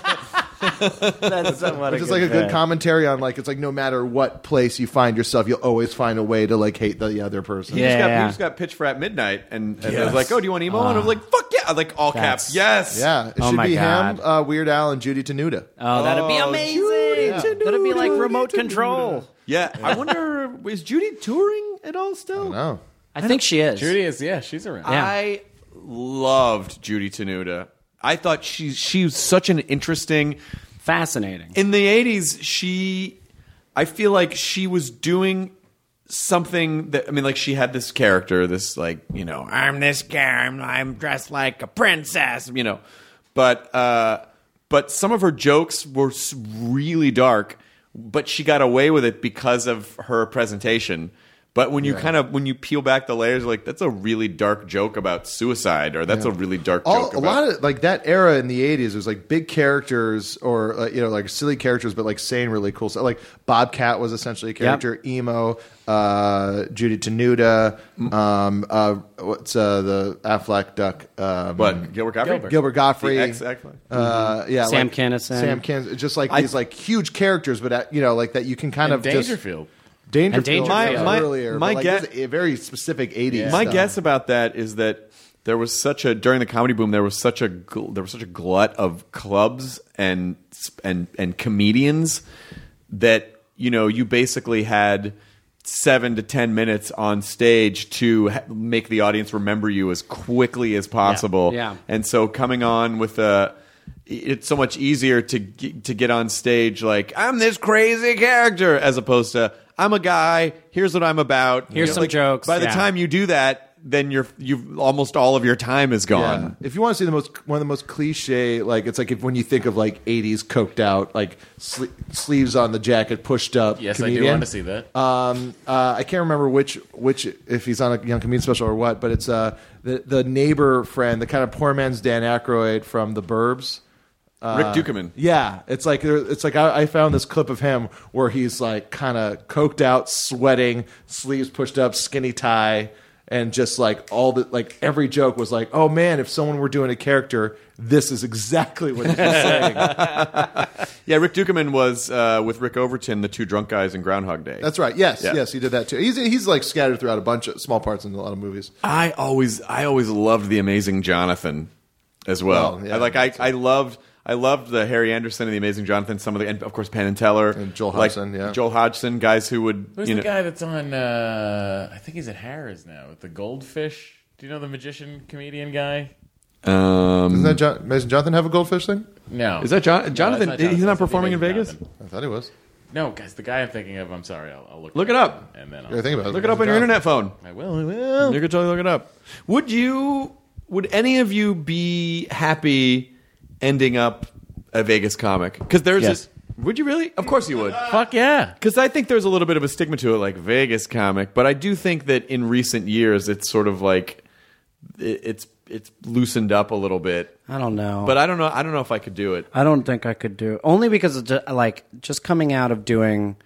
That's somewhat which is like a good commentary on like, it's like no matter what place you find yourself, you'll always find a way to like hate the other person. He just got pitched for At Midnight, and it was like, oh, do you want emo? And I was like, fuck yeah, like all caps, yes, yeah. It should be him, Weird Al, and Judy Tenuta. Oh, that'd be amazing. That'd be like remote control. Yeah, I wonder, is Judy touring at all still? I don't know. I think she is. Judy is, she's around. Yeah. I loved Judy Tenuta. I thought she was such an interesting... Fascinating. In the 80s, I feel like she was doing something that... I mean, like, she had this character, this, like, I'm this guy, I'm dressed like a princess, But some of her jokes were really dark, but she got away with it because of her presentation. But when you when you peel back the layers, like that's a really dark joke about suicide, or that's a really dark joke A about lot of like that era in the 80s, was like big characters or like silly characters, but like saying really cool stuff. Like Bobcat was essentially a character. Emo, Judy Tenuta, what's the Affleck duck? What, Gilbert Gottfried? Gilbert Gottfried. The ex-Affleck. Sam Kinison. Sam Kinison. Just like these like huge characters, but like that you can kind of Dangerfield. Dangerfield. My earlier, my but, like, guess, this is a very specific 80s. My stuff. guess about that is that there was during the comedy boom there was such a glut of clubs and comedians that you basically had 7 to 10 minutes on stage to make the audience remember you as quickly as possible. Yeah. And so coming on with it's so much easier to get on stage like I'm this crazy character as opposed to I'm a guy. Here's what I'm about. Here's some jokes. By the time you do that, then you've almost all of your time is gone. Yeah. If you want to see one of the most cliche, like it's like when you think of like 80s coked out, like sleeves on the jacket pushed up. Yes, comedian. I do want to see that. I can't remember which if he's on a Young Comedian special or what, but it's the neighbor friend, the kind of poor man's Dan Aykroyd from The Burbs. Rick Dukeman. Yeah, it's like I found this clip of him where he's like kind of coked out, sweating, sleeves pushed up, skinny tie, and just like every joke was like, oh man, if someone were doing a character, this is exactly what he's saying. Yeah, Rick Dukeman was with Rick Overton, the two drunk guys in Groundhog Day. That's right. Yes, he did that too. He's like scattered throughout a bunch of small parts in a lot of movies. I always loved The Amazing Jonathan as well. I loved the Harry Anderson and The Amazing Jonathan. And of course Penn and Teller and Joel Hodgson. Joel Hodgson, guys who would. Who's the guy that's on? I think he's at Harrah's now with the goldfish. Do you know the magician comedian guy? Doesn't that Amazing Jonathan have a goldfish thing? No. Is that Jonathan? No, he's not performing in Vegas. Jonathan. I thought he was. No, guys, the guy I'm thinking of. I'm sorry. I'll look it up. and then Think about it. Look it up on your internet phone. I will. You can totally look it up. Would any of you be happy ending up a Vegas comic? Because there's this. Would you really? Of course you would. Fuck yeah. Because I think there's a little bit of a stigma to it, like Vegas comic. But I do think that in recent years, it's sort of like it's loosened up a little bit. I don't know. But I don't know if I could do it. I don't think I could do it. Only because of just coming out of doing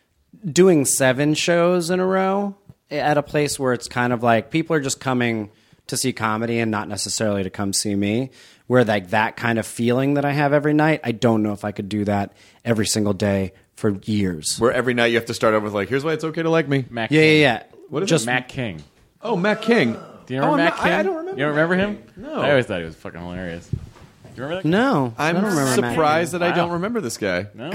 7 shows in a row at a place where it's kind of like people are just coming to see comedy and not necessarily to come see me. Where like that kind of feeling that I have every night, I don't know if I could do that every single day for years. Where every night you have to start over with like, here's why it's okay to like me. Mac Yeah, King. yeah, yeah. What is Just it? Mac King. Oh, Mac King. Do you remember Mac King? I don't remember. You don't remember him? No. I always thought he was fucking hilarious. Do you remember that? No, I I'm don't remember Matt surprised King. that I Wow. don't remember this guy. No.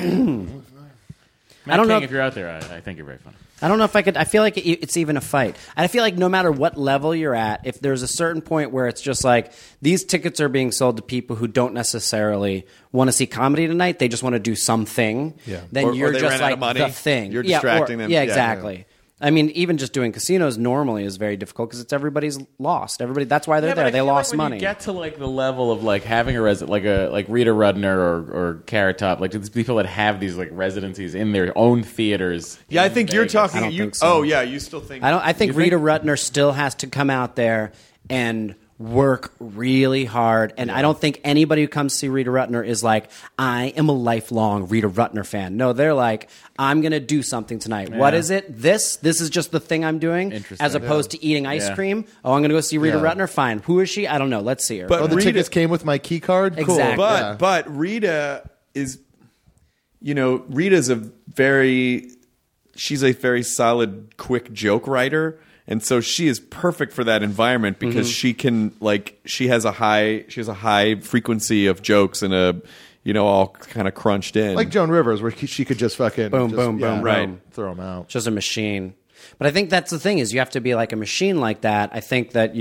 I don't know King, if- if you're out there, I think you're very funny. I don't know if I could. I feel like it's even a fight. I feel like no matter what level you're at, if there's a certain point where it's just like these tickets are being sold to people who don't necessarily want to see comedy tonight, they just want to do something. Yeah. Then Or you're they just ran out like of money. the thing. You're Yeah, distracting them. Yeah, Yeah. exactly. I mean, even just doing casinos normally is very difficult because it's everybody's lost. Everybody. That's why they're Yeah, but there. I They feel lost like when money. You get to like the level of like having a resident, like Rita Rudner or Carrot Top, like these people that have these like residencies in their own theaters. Yeah, I in think you're Vegas. talking. I don't you, think so. Oh, yeah, you still think. I think Rita Rudner still has to come out there and work really hard. And I don't think anybody who comes to see Rita Rudner is like, I am a lifelong Rita Rudner fan. No, they're like, I'm going to do something tonight. What is it? This is just the thing I'm doing. Interesting. As opposed to eating ice Yeah. cream. Oh, I'm going to go see Rita Yeah. Rudner. Fine. Who is she? I don't know. Let's see her. But The Rita, tickets came with my key card. Cool. Exactly. Yeah. But Rita is, Rita's she's a very solid, quick joke writer. And so she is perfect for that environment because she can she has a high frequency of jokes and all kind of crunched in. Like Joan Rivers, where she could just fucking Boom, boom, boom, right. boom. throw them out. Just a machine. But I think that's the thing is you have to be like a machine like that. I think that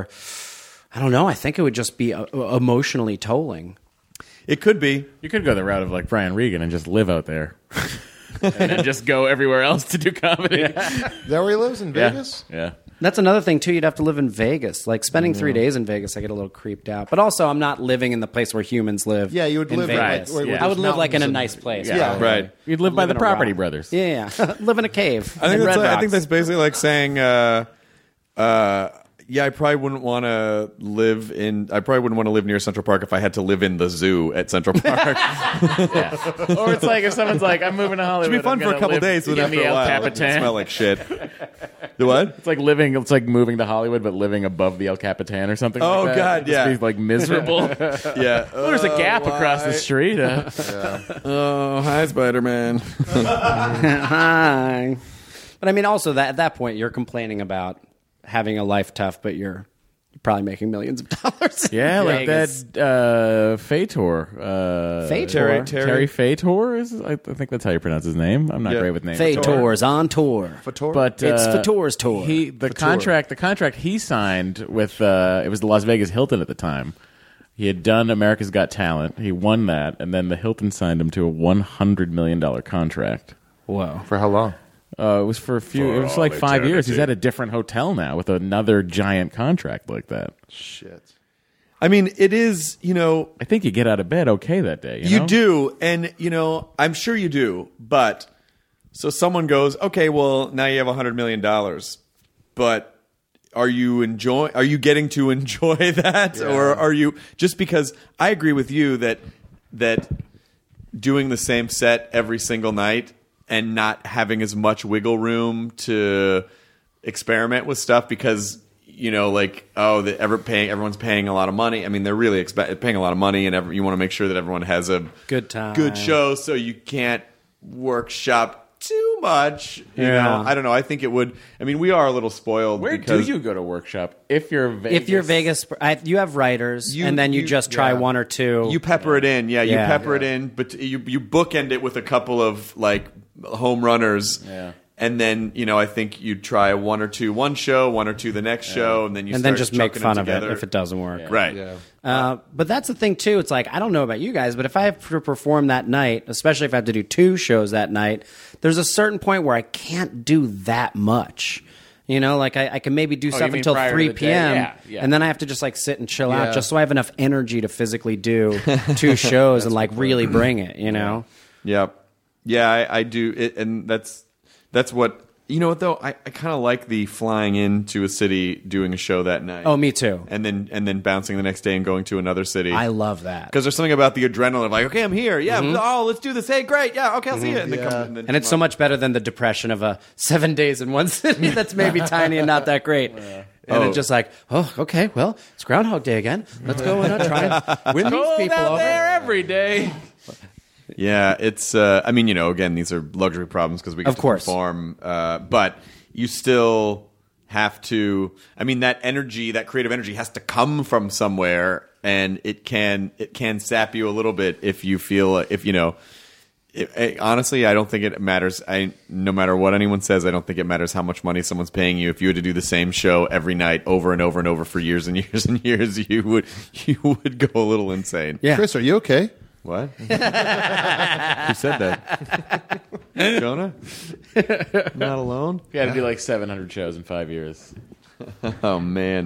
I don't know. I think it would just be emotionally tolling. It could be. You could go the route of like Brian Regan and just live out there, and then just go everywhere else to do comedy. Is that where he lives in Vegas? Yeah. That's another thing too. You'd have to live in Vegas. Like spending 3 days in Vegas, I get a little creeped out. But also, I'm not living in the place where humans live. Yeah, you would in live Vegas. where I would there's live like in a mountains nice place. Yeah. probably. Right. You'd live by Live the in a Property rock. Brothers. Yeah, live in a cave. I think, in that's Red I Rocks. think that's basically like saying, yeah, I probably wouldn't want to live near Central Park if I had to live in the zoo at Central Park. Or it's like if someone's like, I'm moving to Hollywood. It'd be fun I'm for a gonna couple live days, but in after the a El while, it Capitan. smell like shit. The what? It's like living. It's like moving to Hollywood, but living above the El Capitan or something. Oh, like that. God, Just yeah. be, like miserable. Yeah. Well, there's a gap across the street. Oh, hi, Spider-Man. Hi. But I mean, also that at that point, you're complaining about having a life tough, but you're probably making millions of dollars. Yeah, in like Vegas. that Fator. Fator? Terry Fator is. I think that's how you pronounce his name. I'm not Yeah. great with names. Fator's on tour. But It's Fator's tour. The contract he signed with it was the Las Vegas Hilton at the time. He had done America's Got Talent. He won that, and then the Hilton signed him to a $100 million contract. Whoa. For how long? It was for a few. It was like 5 years. He's at a different hotel now with another giant contract like that. Shit. I mean, it is, I think you get out of bed okay that day. You know? do, and I'm sure you do. But so someone goes, okay, well now you have $100 million, but are you getting to enjoy that, or are you just because? I agree with you that doing the same set every single night and not having as much wiggle room to experiment with stuff because. Everyone's paying a lot of money. I mean, they're really paying a lot of money, and you want to make sure that everyone has a Good time. good show, so you can't workshop too much. You know, I don't know. I think it would. I mean, we are a little spoiled. Where because do you go to workshop if you're Vegas? If you're Vegas, you have writers, and then you just try one or two. You pepper it in, you Yeah. pepper it in, but you bookend it with a couple of like home runners. Yeah. And then I think you try one show, one or two the next show, and then you and start then just make chucking fun of it together. if it doesn't work. Right. Yeah. But that's the thing too. It's like I don't know about you guys, but if I have to perform that night, especially if I have to do 2 shows that night, there's a certain point where I can't do that much. Like I can maybe do stuff mean until prior to 3 the day? p.m. Yeah. and then I have to just like sit and chill out, Yeah. just so I have enough energy to physically do 2 shows and like really bring it. Yep. Yeah, I do. And that's what. You know what though? I kind of like the flying into a city, doing a show that night. Oh, me too. And then bouncing the next day and going to another city. I love that. Because there's something about the adrenaline of like, okay, I'm here. Yeah. Oh, let's do this. Hey, great. Yeah. Okay, I'll see you. And then And it's so much better than the depression of 7 days in one city that's maybe tiny and not that great. And it's just like, oh, okay, well, it's Groundhog Day again. Let's go and try and win these Cold people out over. there every day. Yeah, it's. I mean, again, these are luxury problems because we get Of to course. perform. But you still have to. I mean, that energy, that creative energy, has to come from somewhere, and it can sap you a little bit if you feel honestly, I don't think it matters. No matter what anyone says, I don't think it matters how much money someone's paying you. If you had to do the same show every night, over and over and over for years and years and years, you would go a little insane. Yeah. Chris, are you okay? What? Who said that? Jonah? Not alone? You got to do like 700 shows in 5 years. Oh, man.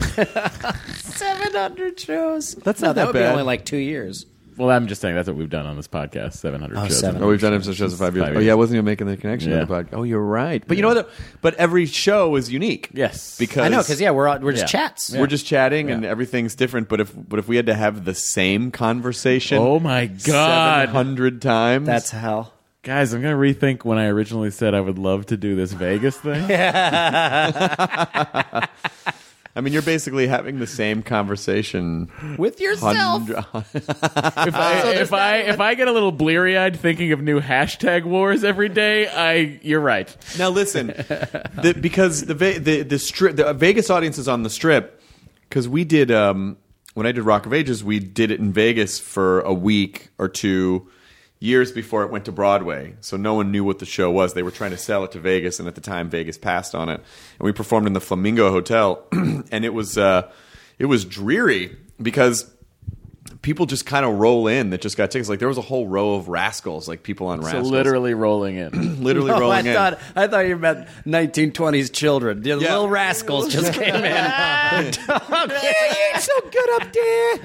700 shows. That's No, not that that would be bad. only like 2 years. Well, I'm just saying that's what we've done on this podcast. 700 shows. 700. Oh, we've done episode shows in 5 years. 5 Oh, years. yeah, I wasn't even making the connection Yeah. on the podcast. Oh, you're right. But you know what? But every show is unique. Yes. Because I know, because we're just Yeah. chats. we're just chatting and Yeah. everything's different. But if we had to have the same conversation, Oh my God. 700 times, That's hell. Guys, I'm going to rethink when I originally said I would love to do this Vegas thing. I mean, you're basically having the same conversation. With yourself. If I get a little bleary-eyed thinking of new hashtag wars every day, you're right. Now listen, because the strip, the Vegas audience is on the Strip. Because we did when I did Rock of Ages, we did it in Vegas for a week or 2 years before it went to Broadway. So no one knew what the show was. They were trying to sell it to Vegas, and at the time, Vegas passed on it. And we performed in the Flamingo Hotel, and it was dreary because people just kind of roll in that just got tickets. Like there was a whole row of Rascals, like people on So Rascals, literally rolling in. literally Oh, rolling in. I thought you meant 1920s children. The little rascals just came in. Yeah, you're so good up there.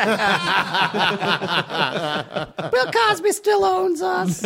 Bill Cosby still owns us.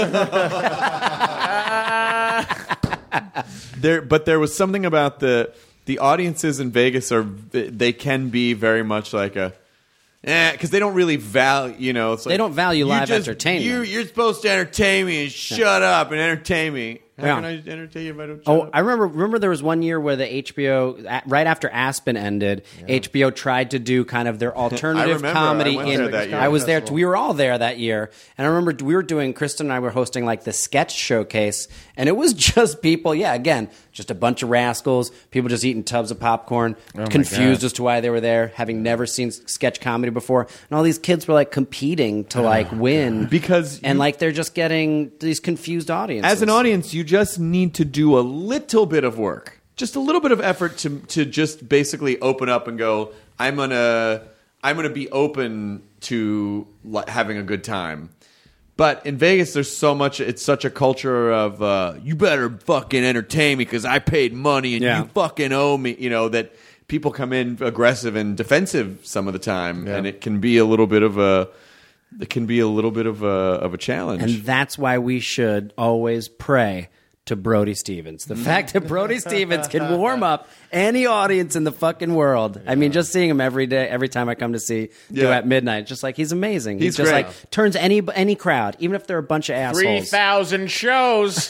There was something about the audiences in Vegas they can be very much like a because they don't really value, it's like, They don't value you live just- entertainment. You're supposed to entertain me and shut up and entertain me. How Yeah. can I entertain you if I don't shut Oh, up? I remember there was one year where the HBO, right after Aspen ended, HBO tried to do kind of their alternative remember. comedy. I went there that year. I was there. We were all there that year, and I remember we were doing. Kristen and I were hosting like the sketch showcase, and it was just people. Yeah, again, just a bunch of rascals. People just eating tubs of popcorn, confused as to why they were there, having never seen sketch comedy before, and all these kids were like competing to like win Because and you- like they're just getting these confused audiences. As an audience, you just need to do a little bit of work, just a little bit of effort to just basically open up and go, I'm gonna be open to having a good time. But in Vegas, there's so much. It's such a culture of you better fucking entertain me because I paid money and you fucking owe me. That people come in aggressive and defensive some of the time, and it can be a little bit of a. It can be a little bit of a challenge. And that's why we should always pray to Brody Stevens. The fact that Brody Stevens can warm up any audience in the fucking world. I mean, just seeing him every day, every time I come to see do at midnight, just like he's amazing. He's just great. like turns any crowd, even if they're a bunch of assholes. 3,000 shows.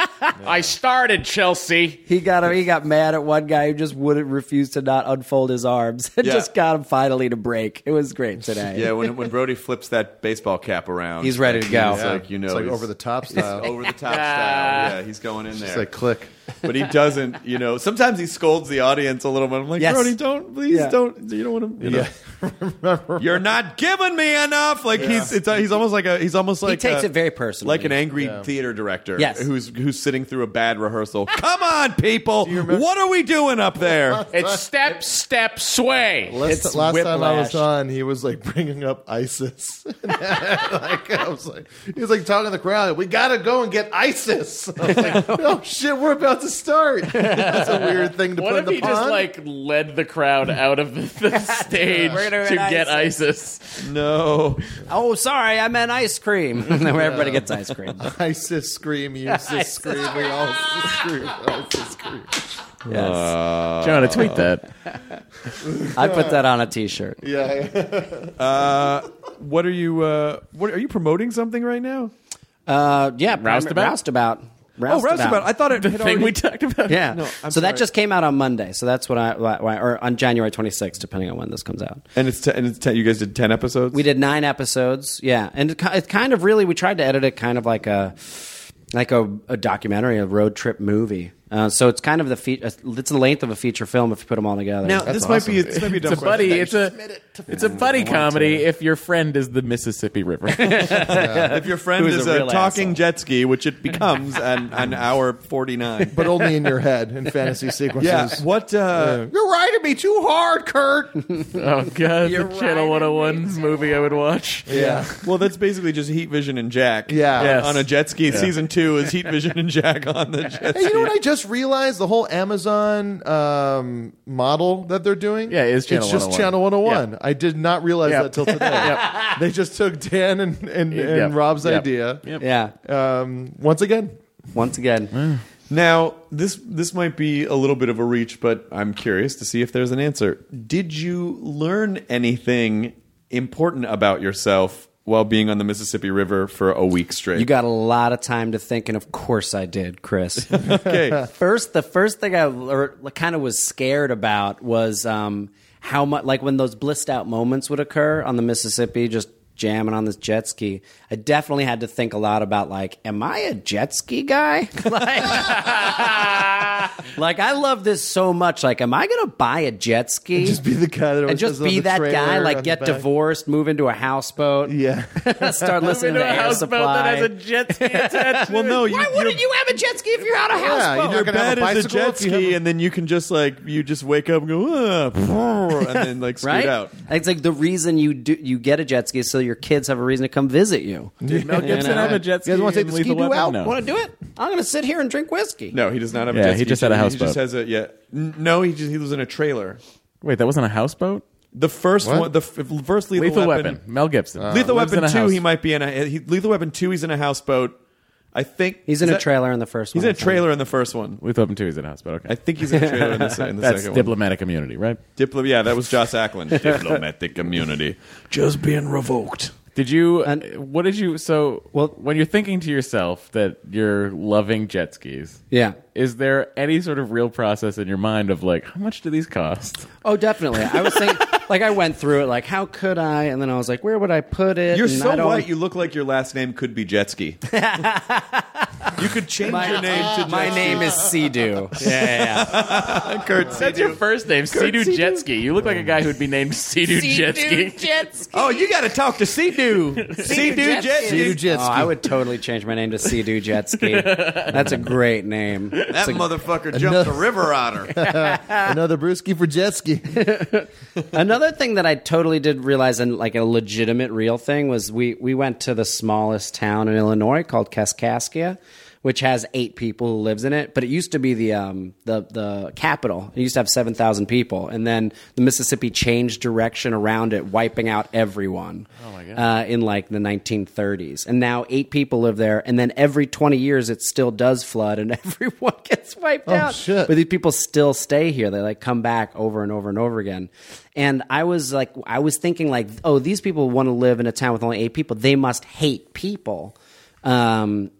I started, Chelsea. He got mad at one guy who just wouldn't refuse to not unfold his arms and Yeah. just got him finally to break. It was great today. Yeah, when Brody flips that baseball cap around, He's ready to go. He's like, It's like he's over the top style. over the top style. Yeah, he's going in It's there. like click. But he doesn't. Sometimes he scolds the audience a little bit. I'm like, Yes. Brody, please Yeah. don't. You don't want to. You're not giving me enough. Like he's almost like He takes it very personally. like an angry theater director. Yes. who's sitting through a bad rehearsal. Come on, people, what are we doing up there? It's step, step, sway. Last It's time I was whiplash. on, he was like bringing up ISIS. He was like talking to the crowd. We gotta go and get ISIS. I was like, oh shit, we're about to start. That's a weird thing to What put if in the he just pond. like led the crowd out of the stage We're gonna to get get ISIS? No. Oh, sorry, I meant ice cream. Where everybody gets ice cream. ISIS scream, ISIS scream. We all scream. ISIS scream. Yes. Jonah, tweet that. I put that on a T-shirt. Yeah. What are you? What are you promoting something right now? Yeah, Roustabout? Roustabout. I thought it had Thing already. we talked about. Yeah. No, I'm so that sorry. just came out on Monday. So that's or on January 26th, depending on when this comes out. and it's 10. You guys did 10 episodes. We did 9 episods. Yeah, and it kind of really we tried to edit it kind of like a documentary, a road trip movie. So it's kind of it's the length of a feature film if you put them all together. Now this might be a dumb It's a buddy. It's a buddy comedy. If your friend is the Mississippi River, if your friend Who's is a a real talking asshole. jet ski, which it becomes an hour 49. But only in your head in fantasy sequences. Yeah. What? You're riding me too hard, Kurt. oh god, the Channel 101's movie I would watch. Yeah. Well, that's basically just Heat Vision and Jack. Yeah. Yes. On a jet ski. Season 2 is Heat Vision and Jack on the jet Hey, ski. you know what I just realized? The whole Amazon model that they're doing? Yeah, it's Channel It's just 101. Channel 101. Yeah. I did not realize Yep. that till today. They just took Dan and Yep. Rob's Yep. idea. Yep. Yeah. Once again. Once again, Now, this might be a little bit of a reach, but I'm curious to see if there's an answer. Did you learn anything important about yourself while being on the Mississippi River for a week straight? you got a lot of time to think, and of course I did, Chris. Okay. The first thing I kind of was scared about was how much, like when those blissed out moments would occur on the Mississippi, just jamming on this jet ski. I definitely had to think a lot about like, am I a jet ski guy? Like, Like, I love this so much. Like, am I going to buy a jet ski? Just be the guy that and just be that guy, like get divorced, move into a houseboat. Yeah. Start listening to Air Supply. That has a jet ski attached. Well, no, Why wouldn't you have a jet ski if you're on a houseboat? Your gonna have bed a is a bicycle jet if you have ski, a- and then you can just you just wake up and go, and then like scoot Right? out. It's like the reason you get a jet ski is so your kids have a reason to come visit you. Did Mel Gibson have a jet ski? You guys wanna take in the Lethal ski-doo Weapon? out? No. Want to do it? I'm going to sit here and drink whiskey. No, he does not have a Yeah, jet he ski. just had a He houseboat. just has a No, he lives in a trailer. Wait, that wasn't a houseboat? The first What? one, the first Lethal Weapon. Mel Gibson. Lethal Lives in Weapon a 2, house. he might be in Lethal Weapon 2, he's in a houseboat. I think He's in a trailer in the first He's one. in a trailer in the first one. Lethal Weapon 2 is in a houseboat. Okay. I think he's in a trailer in the second That's one. diplomatic immunity, right? Yeah, that was Joss Ackland. Diplomatic immunity. Just being revoked. Did you? What did you? So, when you're thinking to yourself that you're loving jet skis, Yeah. is there any sort of real process in your mind of like, how much do these cost? Oh, definitely. I was thinking, like, I went through it, like, how could I? And then I was like, where would I put it? You're And so I don't- white, you look like your last name could be Jetski. You could change your name to Jetski. My name is Sea-Doo. Yeah. Kurt That's your first name, Sea-Doo Jetski. You look like a guy who would be named Sea-Doo Jetski. Oh, you got to talk to Sea-Doo. Sea-Doo Jetski. Sea-Doo jet Oh, ski. I would totally change my name to Sea-Doo Jetski. That's a great name. That motherfucker jumped a river otter. Another brewski for jet ski. Another thing that I totally did realize, and like a legitimate real thing, was we went to the smallest town in Illinois called Kaskaskia, which has 8 people who lives in it. But it used to be the capital. It used to have 7,000 people, and then the Mississippi changed direction around it, wiping out everyone. Oh my god! In like the 1930s, and now 8 people live there. And then every 20 years, it still does flood, and everyone gets wiped out. Shit. But these people still stay here. They like come back over and over and over again. And I was thinking like, oh, these people want to live in a town with only 8 people. They must hate people. And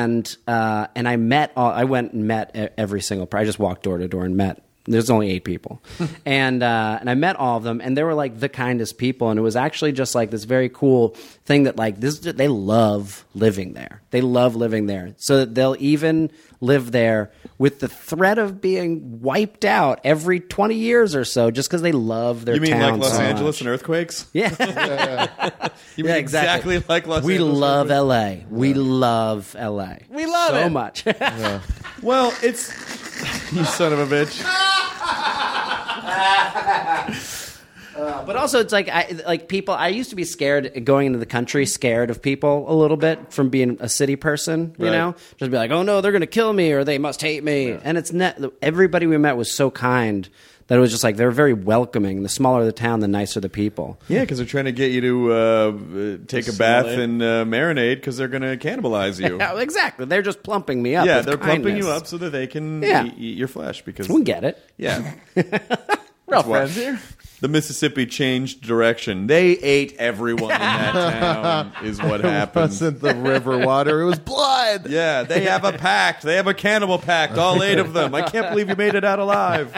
I went and met every single. I just walked door to door and met. There's only 8 people, and I met all of them, and they were like the kindest people, and it was actually just like this very cool thing that like this. They love living there. They love living there, so that they'll even live there with the threat of being wiped out every 20 years or so, just because they love their. You mean town like Los so Angeles much. and earthquakes? Yeah. You mean Yeah, exactly like Los We Angeles? love LA. We love LA. We love so it. much. Well, it's you son of a bitch. But also, it's like people. I used to be scared going into the country, scared of people a little bit from being a city person. You Right. know, just be like, oh no, they're going to kill me or they must hate me. And it's everybody we met was so kind that it was just like they're very welcoming. The smaller the town, the nicer the people. Yeah, because they're trying to get you to take a bath and marinade because they're going to cannibalize you. Yeah, exactly. They're just plumping me up. Yeah, with they're plumping kindness. you up so that they can Yeah. eat your flesh. Because We get it. yeah, We're all friends here. the Mississippi changed direction. They ate everyone in that town. Is what It happened. wasn't the river water. It was blood. Yeah, they have a pact. They have a cannibal pact. All 8 of them. I can't believe you made it out alive.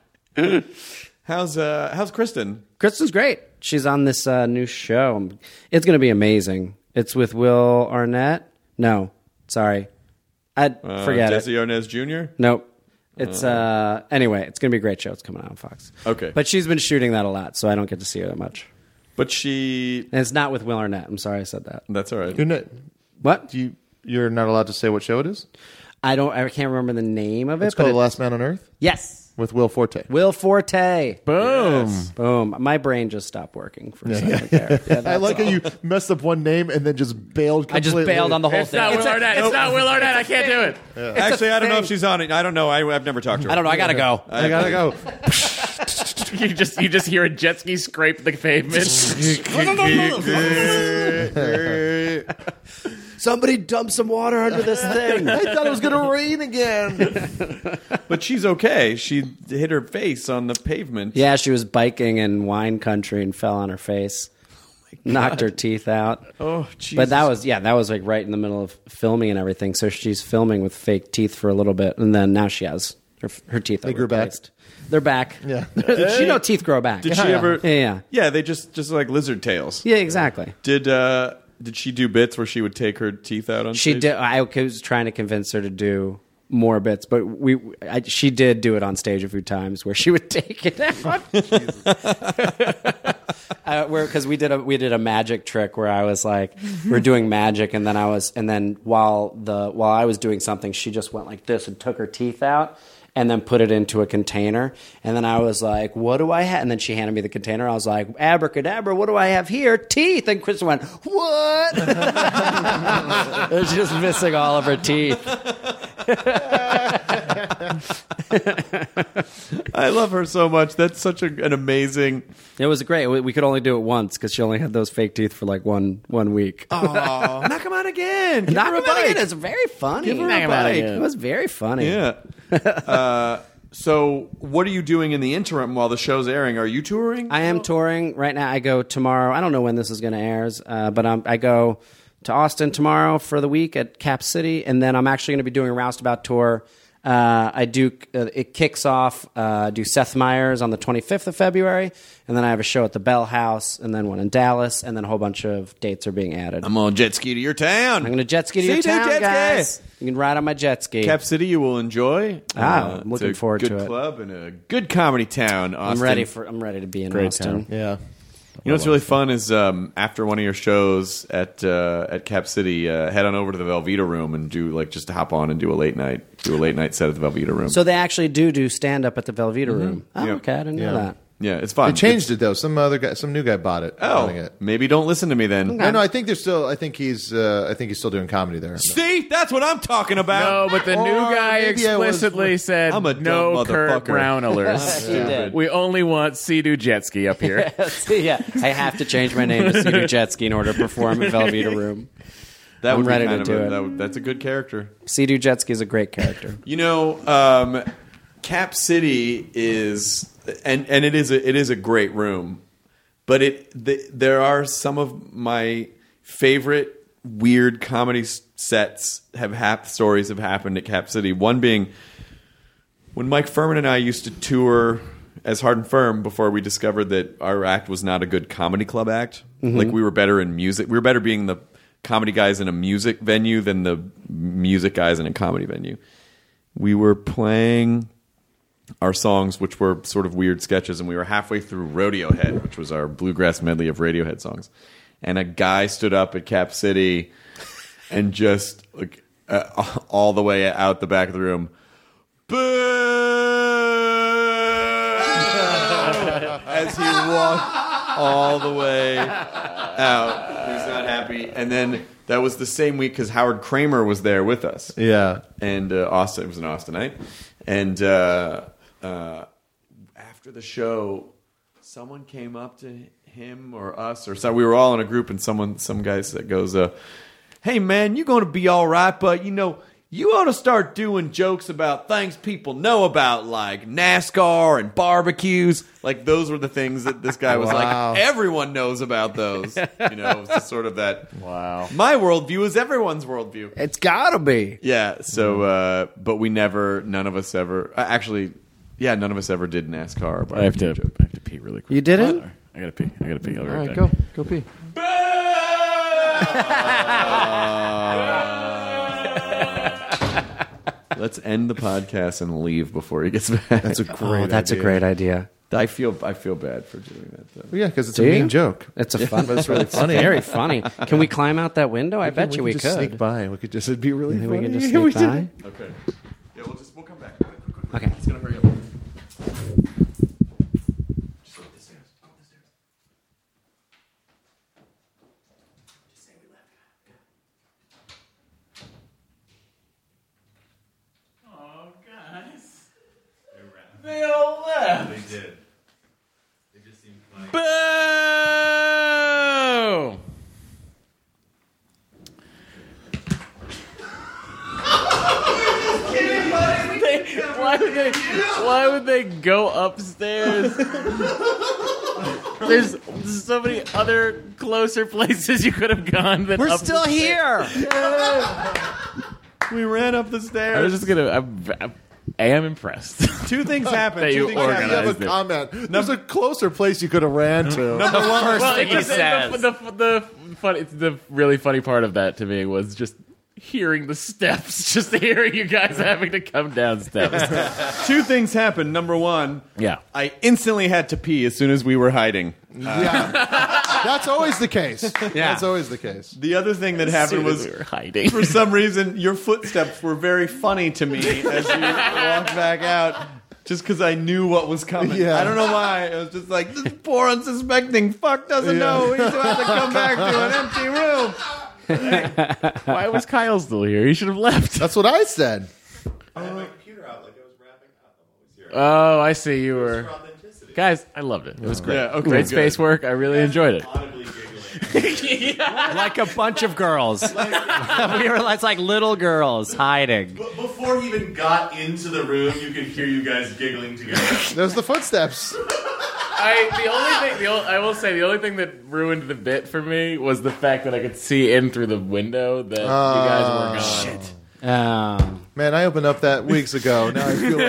How's Kristen? Kristen's great. She's on this new show. It's going to be amazing. It's with Will Arnett. No, sorry. Forget Jesse it. Arnaz Jr.? Nope. It's anyway, it's going to be a great show. It's coming out on Fox. Okay. But she's been shooting that a lot, so I don't get to see her that much. But she... And it's not with Will Arnett. I'm sorry I said that. That's all right. You're not, What? you're not allowed to say what show it is? I can't remember the name of it. It's but called The Last Man on Earth yes. with Will Forte. Will Forte. Boom. Boom. My brain just stopped working for a second there. Yeah, I like how you messed up one name and then just bailed I completely. just bailed on the whole It's thing. not Will Arnett. It's not Will Arnett. I can't do it. Actually, I don't know thing. if she's on it. I don't know. I've never talked to her. I don't know. I gotta go. I gotta go. You just hear a jet ski scrape the pavement. Somebody dump some water under this thing. I thought it was gonna rain again. But she's okay. She hit her face on the pavement. Yeah, she was biking in wine country and fell on her face. Knocked her teeth out. Oh, Jesus. But that was like right in the middle of filming and everything. So she's filming with fake teeth for a little bit, and then now she has her teeth. They grew back? They're back. Yeah. You know, teeth grow back. Did she ever? Yeah. Yeah, they just like lizard tails. Yeah, exactly. Did she do bits where she would take her teeth out on She stage? did. I was trying to convince her to do more bits, but she did do it on stage a few times where she would take it out. Because we did a magic trick where I was like, we're doing magic, and then while I was doing something, she just went like this and took her teeth out and then put it into a container. And then I was like, what do I have? And then she handed me the container. I was like, abracadabra, what do I have here? Teeth. And Kristen went, what? She's just missing all of her teeth. I love her so much. That's such an amazing... It was great. We could only do it once because she only had those fake teeth for like one week. Oh, knock him out again. Knock him out again. It's very funny. Give her a bite. It was very funny. Yeah. So what are you doing in the interim while the show's airing? Are you touring? I am touring right now. I go tomorrow. I don't know when this is going to air, but I go to Austin tomorrow for the week at Cap City, and then I'm actually going to be doing a Roustabout tour. It kicks off. Do Seth Meyers on the 25th of February, and then I have a show at the Bell House, and then one in Dallas, and then a whole bunch of dates are being added. I'm on jet ski to your town. I'm going to jet ski to your town, guys. You can ride on my jet ski. Cap City, you will enjoy. I'm looking forward to it. Good club and a good comedy town. Austin. I'm ready to be in Austin. Town. Yeah. You know what's really fun is after one of your shows at Cap City, head on over to the Velveeta Room and just hop on and do a late night set at the Velveeta Room. So they actually do stand up at the Velveeta Room. Oh, Yeah. okay, I didn't know that. Yeah, it's fun. They changed it though. Some new guy bought it. running it. Maybe don't listen to me then. No, I think he's still doing comedy there. See, that's what I'm talking about. No, but the new guy maybe I was- explicitly said, I'm a dumb no Kurt motherfucker." Brownelers. He did. We only want Sea-Doo Jet Ski up here. Yeah, I have to change my name to Sea-Doo Jet Ski in order to perform at Velveeta Room. That I'm would be ready kind to of do it. that's a good character. Sea-Doo Jet Ski is a great character. You know, Cap City is, and it is a great room, but there are some of my favorite weird comedy sets stories have happened at Cap City. One being when Mike Furman and I used to tour as Hard and Firm before we discovered that our act was not a good comedy club act. Mm-hmm. Like we were better in music. We were better being the comedy guys in a music venue than the music guys in a comedy venue. We were playing our songs, which were sort of weird sketches, and we were halfway through Rodeo Head, which was our bluegrass medley of Radiohead songs. And a guy stood up at Cap City and just all the way out the back of the room, boo! As he walked all the way out. He was not happy. And then that was the same week because Howard Kramer was there with us. Yeah. And Austin, it was an Austinite. And after the show, someone came up to him or us or so. We were all in a group, and some guy goes, "Hey man, you're going to be all right, but you ought to start doing jokes about things people know about, like NASCAR and barbecues." Like those were the things that this guy was Wow. like, everyone knows about those. It was just sort of that. Wow. My worldview is everyone's worldview. It's gotta be. Yeah. So, but none of us ever did NASCAR. Or I have barbecue to joke. pee really quick. You didn't? I gotta pee. I'll be All right right, back. go pee. Let's end the podcast and leave before he gets back. That's a great. That's idea. a great idea. I feel bad for doing that, though. Well, yeah, because it's Do a you? mean joke. It's a fun. But it's really funny. Very funny. Can we climb out that window? I bet you we just could. sneak by. We could just. It'd be really Maybe funny. we can just Yeah, we sneak by. did. Okay. Yeah, we'll come back. Quick. Okay. It's gonna hurry up. Just go up the stairs. Go up the stairs. Just say we left. Oh, guys. They all left. They did. They just seemed funny. Boo! Why would they go upstairs? There's so many other closer places you could have gone than We're up still the stairs. here. We ran up the stairs. I was just gonna. I am impressed. Two things happened. That you You have organized a it. comment. There's a closer place you could have ran to. Well, thing he says. the really funny part of that to me was just hearing the steps, just hearing you guys having to come down steps. Two things happened. Number one, Yeah. I instantly had to pee as soon as we were hiding. That's always the case. That's always the case. The other thing that happened was, we were hiding. for some reason, your footsteps were very funny to me as you walked back out, just because I knew what was coming. Yeah. I don't know why. I was just like, this poor unsuspecting fuck doesn't know he's about to come back to an empty room. Why was Kyle still here? He should have left. That's what I said. Oh, I see. You were. Guys, I loved it. It was great. Yeah, okay, Great good. space work. I really enjoyed it. Like a bunch of girls. We were like little girls hiding. Before he even got into the room, you could hear you guys giggling together. There's the footsteps. I will say the only thing that ruined the bit for me was the fact that I could see in through the window that you guys were gone. Shit. Man, I opened up that weeks ago. Now I feel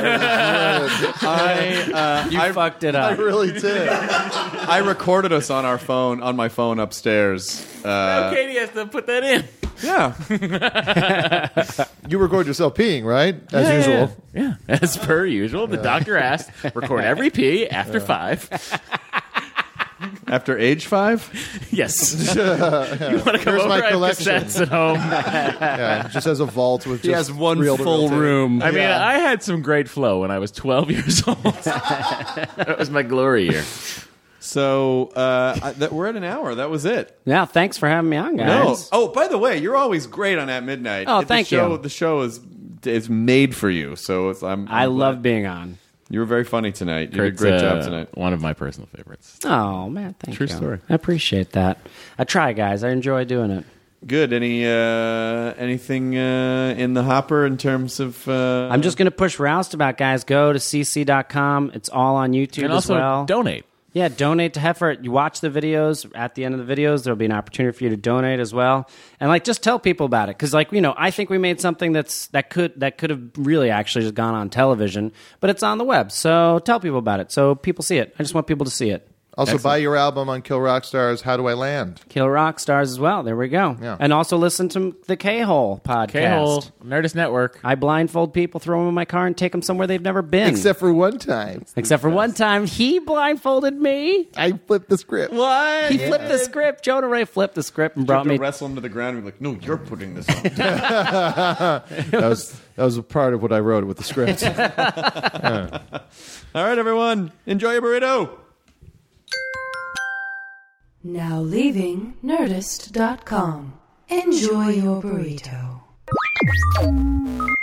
You fucked it I up. really did. I recorded us on my phone upstairs. Katie has to put that in. Yeah. You record yourself peeing, right? As usual. Yeah, as per usual. The doctor asked, record every pee after 5. After age 5? Yes. You want to come Here's over? my I have collection. cassettes at home. Yeah, just has a vault with just He has one reel-to-reel full tape. room. I mean, I had some great flow when I was 12 years old. That was my glory year. So we're at an hour. That was it. Yeah, thanks for having me on, guys. No. Oh, by the way, you're always great on At Midnight. Oh, thank you. The show is made for you. So I'm I glad. love being on. You were very funny tonight. You Kurt's, did a great job tonight. One of my personal favorites. Oh, man, thank True you. story. I appreciate that. I try, guys. I enjoy doing it. Good. Anything in the hopper in terms of? I'm just going to push Roustabout, guys. Go to cc.com. It's all on YouTube And as also well. donate. Yeah, donate to Heifer. You watch the videos. At the end of the videos, there'll be an opportunity for you to donate as well. And just tell people about it, because I think we made something that could have really actually just gone on television, but it's on the web. So tell people about it, so people see it. I just want people to see it. Also, buy your album on Kill Rock Stars, How Do I Land? Kill Rock Stars as well. There we go. Yeah. And also listen to the K-Hole podcast. K-Hole, Nerdist Network. I blindfold people, throw them in my car, and take them somewhere they've never been. Except for one time. Except for one time, he blindfolded me. I flipped the script. what? He flipped the script. Jonah Ray flipped the script and brought me. Wrestle him to the ground and be like, "No, you're putting this on." That was a part of what I wrote with the script. All right, everyone, enjoy your burrito. Now leaving Nerdist.com. Enjoy your burrito.